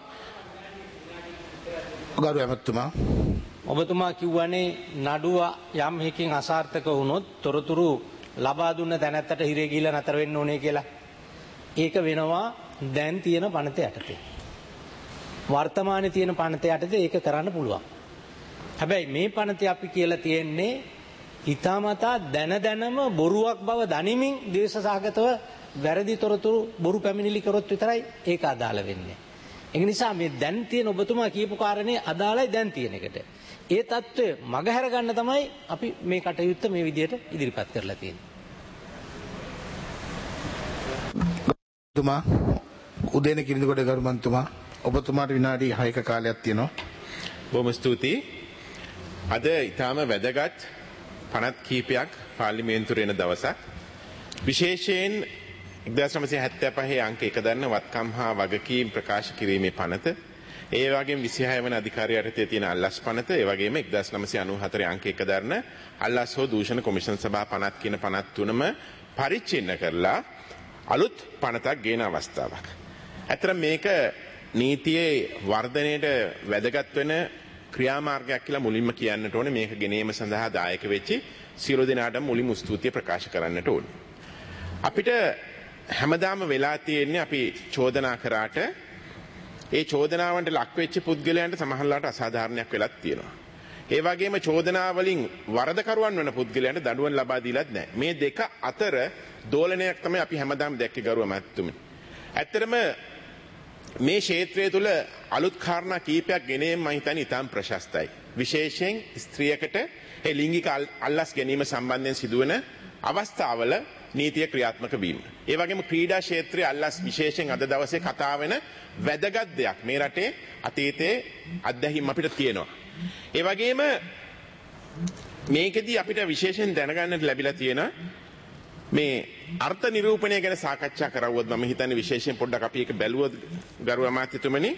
ගරු ඇමතුමා. ඔබතුමා කිව්වනේ නඩුව යම් හේකින් අසාර්ථක වුණොත් තොරතුරු ලබා දුන්න තැනැත්තට හිරේ ගිහිල්ලා නතර වෙන්න ඕනේ කියලා. ඒක වෙනවා දැන් තියෙන පනත යටතේ. වර්තමානයේ තියෙන පනත යටතේ ඒක කරන්න පුළුවන්. හැබැයි මේ පනතේ අපි කියලා තියෙන්නේ හිතාමතා දැනම බොරුවක් බව දනිමින් දේශසහගතව වැරදි තොරතුරු බොරු පැමිණිලි කරොත් විතරයි ඒක අදාළ වෙන්නේ. ඒ නිසා මේ දැන් තියෙන ඔබතුමා කියපු කාරණේ අදාළයි දැන් තියෙන එකට. ඒ தত্ত্বය මගහැර ගන්න තමයි අපි මේ කටයුත්ත මේ විදිහට ඉදිරිපත් කරලා තියෙන්නේ. තුමා උදේන කිරිඳිගොඩ ගරු මන්ත්‍රීතුමා ඔබතුමාට විනාඩි 6ක කාලයක් තියෙනවා. බොහොම ස්තුතියි. අද ඊටාම වැදගත් පනත් කීපයක් පාර්ලිමේන්තුවේ එන දවසක්. විශේෂයෙන් 1975 අංක 1 දන්න වත්කම් හා වගකීම් ප්‍රකාශ කිරීමේ පනත, ඒ වගේම 26 වන අධිකාරිය යටතේ තියෙන අල්ලස් පනත, ඒ වගේම 1994 අංක 1 දන්න අල්ලස් හෝ දූෂණ කොමිෂන් සභා පනත් කියන පනත් තුනම පරිච්ඡේදනය කරලා අලුත් පනතක් ගේන අවස්ථාවක්. ඇත්තට මේක නීතියේ වර්ධනයට වැදගත් වෙන ක්‍රියාමාර්ගයක් කියලා මුලින්ම කියන්නට ඕනේ. මේක ගෙනීම සඳහා දායක වෙච්චි සියලු දෙනාටම මුලින්ම ස්තුතිය ප්‍රකාශ කරන්නට ඕනේ. අපිට හැමදාම වෙලා තියෙන්නේ අපි චෝදනා කරාට ඒ චෝදනාවන්ට ලක් වෙච්ච පුද්ගලයන්ට සමහරවිට අසාධාරණයක් වෙලක් තියෙනවා. ඒ වගේම චෝදනා වලින් වරදකරුවන් වෙන පුද්ගලයන්ට දඬුවම් ලබා දීලත් නැහැ. මේ දෙක අතර දෝලනයක් තමයි අපි හැමදාම දැක්කේ ගරුව මහත්තුමනි. ඇත්තටම මේ ක්ෂේත්‍රය තුල අලුත් කාරණා කීපයක් ගෙනීම මම හිතන්නේ ඉතාම ප්‍රශස්තයි. විශේෂයෙන් ස්ත්‍රියකට ඒ ලිංගික අල්ලස් ගැනීම සම්බන්ධයෙන් සිදුවන අවස්ථාවල නීතිය ක්‍රියාත්මක වීම. ඒ වගේම ක්‍රීඩා ක්ෂේත්‍රයේ අල්ලස් විශේෂයෙන් අද දවසේ කතා වෙන වැදගත් දෙයක්. මේ රටේ අතීතයේ අත්දැකීම් අපිට තියෙනවා. ඒ වගේම මේකෙදී අපිට විශේෂයෙන් දැනගන්නට ලැබිලා තියෙන මේ අර්ථ නිරූපණය ගැන සාකච්ඡා කරවුවොත් මම හිතන්නේ විශේෂයෙන් පොඩ්ඩක් අපි ඒක බැලුවොත් ගරු අමාත්‍යතුමනි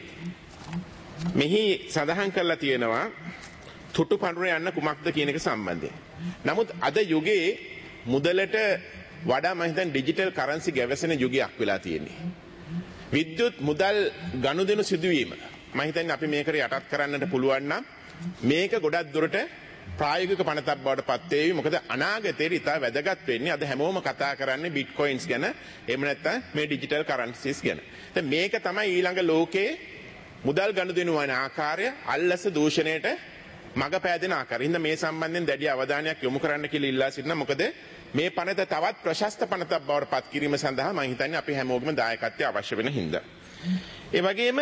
මෙහි සඳහන් කරලා තියෙනවා තුටු පඳුර යන්න කුමක්ද කියන එක සම්බන්ධයෙන්. නමුත් අද යුගයේ මුදලට වඩා මම හිතන්නේ ඩිජිටල් කරන්සි ගැවසෙන යුගයක් වෙලා තියෙන්නේ. විද්‍යුත් මුදල් ගනුදෙනු සිදුවීම මම හිතන්නේ අපි මේකට යටත් කරන්නට පුළුවන් නම් මේක ගොඩක් දුරට ප්‍රායෝගික පනතක් බවට පත් වේවි. මොකද අනාගතයේ ඉතා වැදගත් වෙන්නේ අද හැමෝම කතා කරන්නේ බිට්කොයින්ස් ගැන, එහෙම නැත්නම් මේ ඩිජිටල් කරන්සිස් ගැන. දැන් මේක තමයි ඊළඟ ලෝකයේ මුදල් ගනුදෙනු වන ආකාරය, අල්ලස දූෂණයට මඟ පෑදෙන ආකාරය. ඉතින් මේ සම්බන්ධයෙන් දැඩි අවධානයක් යොමු කරන්න කියලා ඉල්ලා සිටිනවා. මොකද මේ පනත තවත් ප්‍රශස්ත පනතක් බවට පත් කිරීම සඳහා මම හිතන්නේ අපි හැමෝගෙම දායකත්වය අවශ්‍ය වෙන හින්දා. ඒ වගේම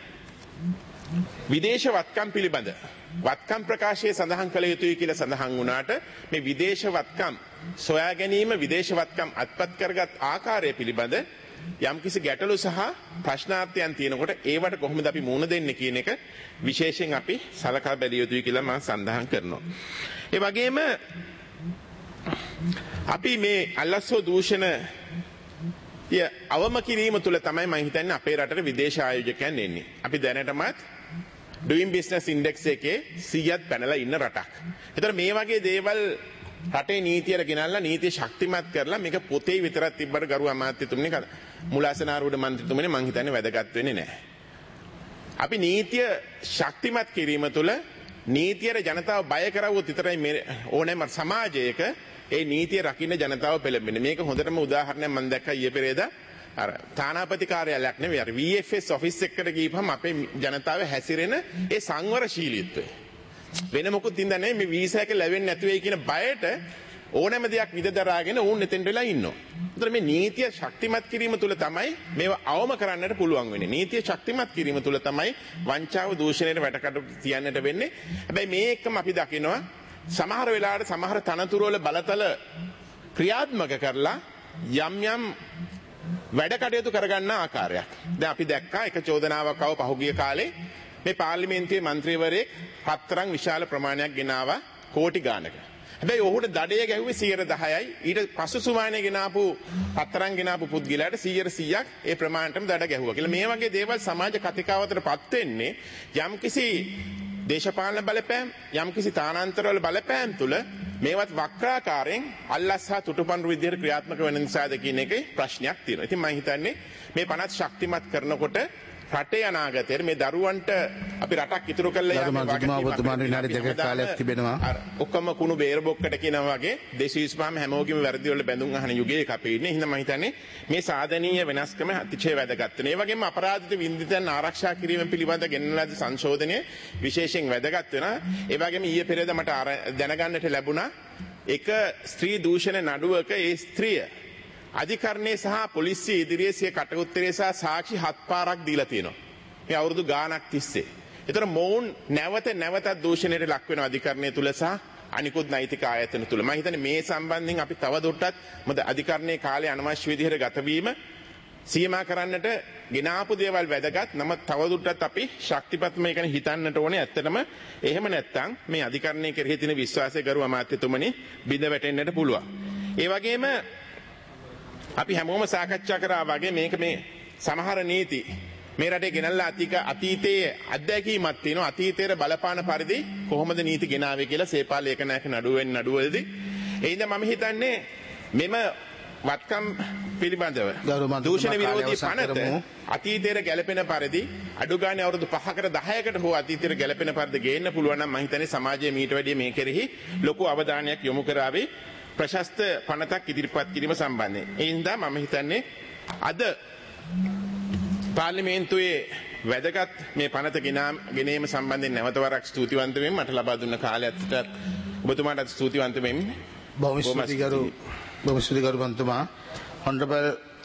විදේශ වත්කම් පිළිබඳ වත්කම් ප්‍රකාශයේ සඳහන් කළ යුතුයි කියලා සඳහන් වුණාට මේ විදේශ වත්කම් සොයා ගැනීම, විදේශ වත්කම් අත්පත් කරගත් ආකාරය පිළිබඳ යම්කිසි ගැටලු සහ ප්‍රශ්නාර්ථයන් තියෙනකොට ඒවට කොහොමද අපි මුහුණ දෙන්නේ කියන එක විශේෂයෙන් අපි සලකා බැලිය යුතුයි කියලා මම සඳහන් කරනවා. ඒ වගේම අපි මේ අල්ලස්සෝ දූෂණ අවම කිරීම තුළ තමයි මම හිතන්නේ අපේ රටට විදේශ ආයෝජකයන් එන්නේ. අපි දැනටමත් ඩුයින් බිස්නස් ඉන්ඩෙක්ස් එකේ 100ත් පැනලා ඉන්න රටක්. ඒතර මේ වගේ දේවල් රටේ නීතියට ගෙනල්ලා නීතිය ශක්තිමත් කරලා මේක පොතේ විතරක් තිබ්බට ගරු අමාත්‍යතුමනි මුලාසනාරූඪ මන්ත්‍රීතුමනි මං හිතන්නේ වැදගත් වෙන්නේ නැහැ. අපි නීතිය ශක්තිමත් කිරීම තුළ නීතියට ජනතාව බය කරවුවොත් විතරයි ඕනෑම සමාජයක ඒ නීතිය රකින්න ජනතාව පෙළඹෙන්නේ. මේක හොඳටම උදාහරණයක් මම දැක්කා ඊයේ පෙරේදා අර තානාපති කාර්යාලයක් නෙවෙයි අර VFS ඔෆිස් එකකට ගිහපම අපේ ජනතාව හැසිරෙන ඒ සංවරශීලීත්වය වෙන මොකුත් හින්දා නෙවෙයි මේ වීසා එක ලැබෙන්නේ නැති වෙයි කියන බයට ඕනෑම දෙයක් විද දරාගෙන උන් එතෙන්ට වෙලා ඉන්නවා. ඒතර මේ නීතිය ශක්තිමත් කිරීම තුළ තමයි මේවා අවම කරන්නට පුළුවන් වෙන්නේ. නීතිය ශක්තිමත් කිරීම තුළ තමයි වංචාව දූෂණයට වැටකඩ තියන්නට වෙන්නේ. හැබැයි මේ එක්කම අපි දකිනවා සමහර වෙලාවට සමහර තනතුරු වල බලතල ක්‍රියාත්මක කරලා යම් යම් වැඩ කටයුතු කරගන්න ආකාරයක්. දැන් අපි දැක්කා එක චෝදනාවක් ආව පහුගිය කාලේ මේ පාර්ලිමේන්තුවේ മന്ത്രിවරයෙක් පත්තරන් විශාල ප්‍රමාණයක් ගෙනාවා කෝටි ගානක. හැබැයි ඔහුට දඩය ගැහුවේ 10%යි. ඊට පසු සුමානේ ගෙනාපු පත්තරන් ගෙනාපු පුද්ගලයාට 100%ක් ඒ ප්‍රමාණයටම දඩ ගැහුවා කියලා. මේ වගේ දේවල් සමාජ කතිකාවතටපත් වෙන්නේ යම්කිසි දේශපාලන බලපෑම් යම්කිසි තානාන්තරවල බලපෑම් තුළ මේවත් වක්‍රාකාරයෙන් අල්ලස්සා තුටුපන්රු විදිහට ක්‍රියාත්මක වෙන නිසාද කියන එකේ ප්‍රශ්නයක් තියෙනවා. ඉතින් මම හිතන්නේ මේ පනත් ශක්තිමත් කරනකොට රටේ අනාගතයේ මේ දරුවන්ට අපි රටක් ඉතුරු කළා ඔක්කොම කුණු බේර බොක්කට කියනවා වගේ දේශීස්පාම හැමෝගෙම වැරදි වල බැඳුම් අහන යුගයක අපි ඉන්නේ. එහෙනම් මම හිතන්නේ මේ සාධනීය වෙනස්කම අතිශය වැදගත් වෙනවා. ඒ වගේම අපරාධිත වින්දිතයන් ආරක්ෂා කිරීම පිළිබඳ ගෙනන ලද සංශෝධනය විශේෂයෙන් වැදගත් වෙනවා. ඒ වගේම ඊයේ පෙරේද මට දැනගන්නට ලැබුණා එක ස්ත්‍රී දූෂණ නඩුවක ඒ ස්ත්‍රිය අධිකරණයේ සහ පොලිසිය ඉදිරියේ සිය කටඋත්තරේ සහ සාක්ෂි 7 පාරක් දීලා තියෙනවා. මේ අවුරුදු ගාණක් තිස්සේ. ඒතර මොවුන් නැවතත් දූෂණයට ලක් වෙන අධිකරණය තුල සහ අනිකුත් නෛතික ආයතන තුල. මම හිතන්නේ මේ සම්බන්ධයෙන් අපි තවදුරටත් මොකද අධිකරණයේ කාලේ අනවශ්‍ය විදිහට ගතවීම සීමා කරන්නට ගෙනාපු දේවල් වැදගත්. නමුත් තවදුරටත් අපි ශක්තිපත්ම එක හිතන්නට ඕනේ. ඇත්තටම එහෙම නැත්නම් මේ අධිකරණයේ කෙරෙහි තියෙන විශ්වාසය ගරු අමාත්‍යතුමනි බිඳ වැටෙන්නට පුළුවන්. ඒ වගේම අපි හැමෝම සාකච්ඡා කරා වගේ මේක මේ සමහර නීති මේ රටේ ගෙනල්ලා අතීතයේ අත්දැකීමක් තියෙනවා. අතීතයේ බලපාන පරිදි කොහොමද නීති ගෙනාවේ කියලා සේපාල ඒකනායක නඩුවේදී ඒ ඉඳන් මම හිතන්නේ මෙම වත්කම් පිළිබඳව දූෂණ විරෝධී පනත අතීතයේ ගැලපෙන පරිදි අඩු ගානේ අවුරුදු 5කට 10කට හෝ අතීතයේ ගැලපෙන පරිදි ගේන්න පුළුවන් නම් මම හිතන්නේ සමාජයේ මීට වැඩිය මේ කෙරෙහි ලොකු අවධානයක් යොමු කරાવી ප්‍රශස්ත පනතක් ඉදිරිපත් කිරීම සම්බන්ධයෙන්. ඒ හින්දා මම හිතන්නේ අද පාර්ලිමේන්තුවේ වැදගත් මේ පනත ගෙනීම සම්බන්ධයෙන් නැවත වරක් ස්තුතිවන්ත වෙමි. මට ලබා දුන්න කාලයත් ඔබතුමාට ස්තුතිවන්ත වෙමි. බොහොම ස්තුති ගරු මන්තුමා. හොන්රබල්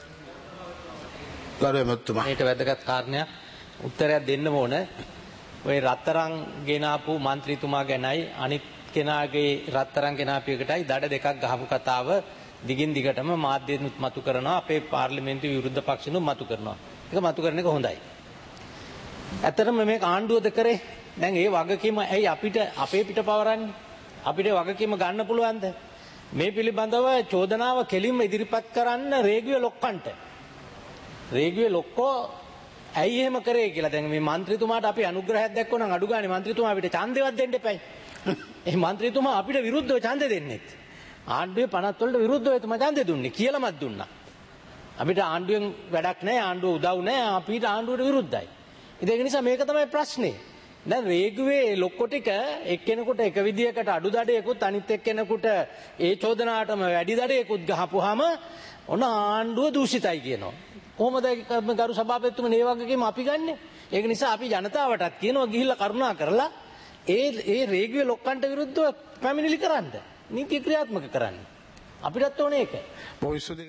ගරු එමතුමා. මේට වැදගත් කාරණයක් උත්තරයක් දෙන්න ඕන. ඔය රත්තරන් ගෙනාපු മന്ത്രിතුමා ගැනයි අනිත් කෙනාගේ රත්තරන් ගෙනාපියකටයි දඩ දෙකක් ගහපු කතාව දිගින් දිගටම මාධ්‍යෙත් මතු කරනවා. අපේ පාර්ලිමේන්තුවේ විරුද්ධ පක්ෂනුත් මතු කරනවා. ඒක මතු කරන එක හොඳයි. ඇත්තටම මේක ආණ්ඩුවද කරේ? දැන් ඒ වගකීම ඇයි අපිට අපේ පිට පවරන්නේ? අපිට වගකීම ගන්න පුළුවන්ද? මේ පිළිබඳව චෝදනාව කෙලින්ම ඉදිරිපත් කරන්න රේගුවේ ලොක්කන්ට. රේගුවේ ලොක්කෝ ඇයි එහෙම කරේ කියලා. දැන් මේ മന്ത്രിතුමාට අපි අනුග්‍රහයක් දැක්වුවා නම් අඩු ගානේ മന്ത്രിතුමා අපිට ඡන්දෙවත් දෙන්න එපයි. ඒ മന്ത്രിතුමා අපිට විරුද්ධව ඡන්දෙ දෙන්නෙත්. ආණ්ඩුවේ පනත් වලට විරුද්ධව එතුමා ඡන්දෙ දුන්නේ කියලාමත් දුන්නා. අපිට ආණ්ඩුවෙන් වැඩක් නැහැ, ආණ්ඩුව උදව් නැහැ, අපිට ආණ්ඩුවට විරුද්ධයි. ඒක නිසා මේක තමයි ප්‍රශ්නේ. දැන් රේගුවේ ලොක්කො ටික එක්කෙනෙකුට එක විදියකට අඩු දඩයකුත් අනිත් එක්කෙනෙකුට ඒ චෝදනාවටම වැඩි දඩයකුත් ගහපුවාම ඔන්න ආණ්ඩුව දූෂිතයි කියනවා. කොහොමද ගරු සභාපතිතුමනි මේ වගකීම අපි ගන්නෙ? ඒක නිසා අපි ජනතාවටත් කියනවා ගිහිල්ලා කරුණා කරලා ඒ රේගුවේ ලොක්කන්ට විරුද්ධව පැමිණිලි කරන්න, නීති ක්‍රියාත්මක කරන්න. අපිටත් ඕනේ ඒක.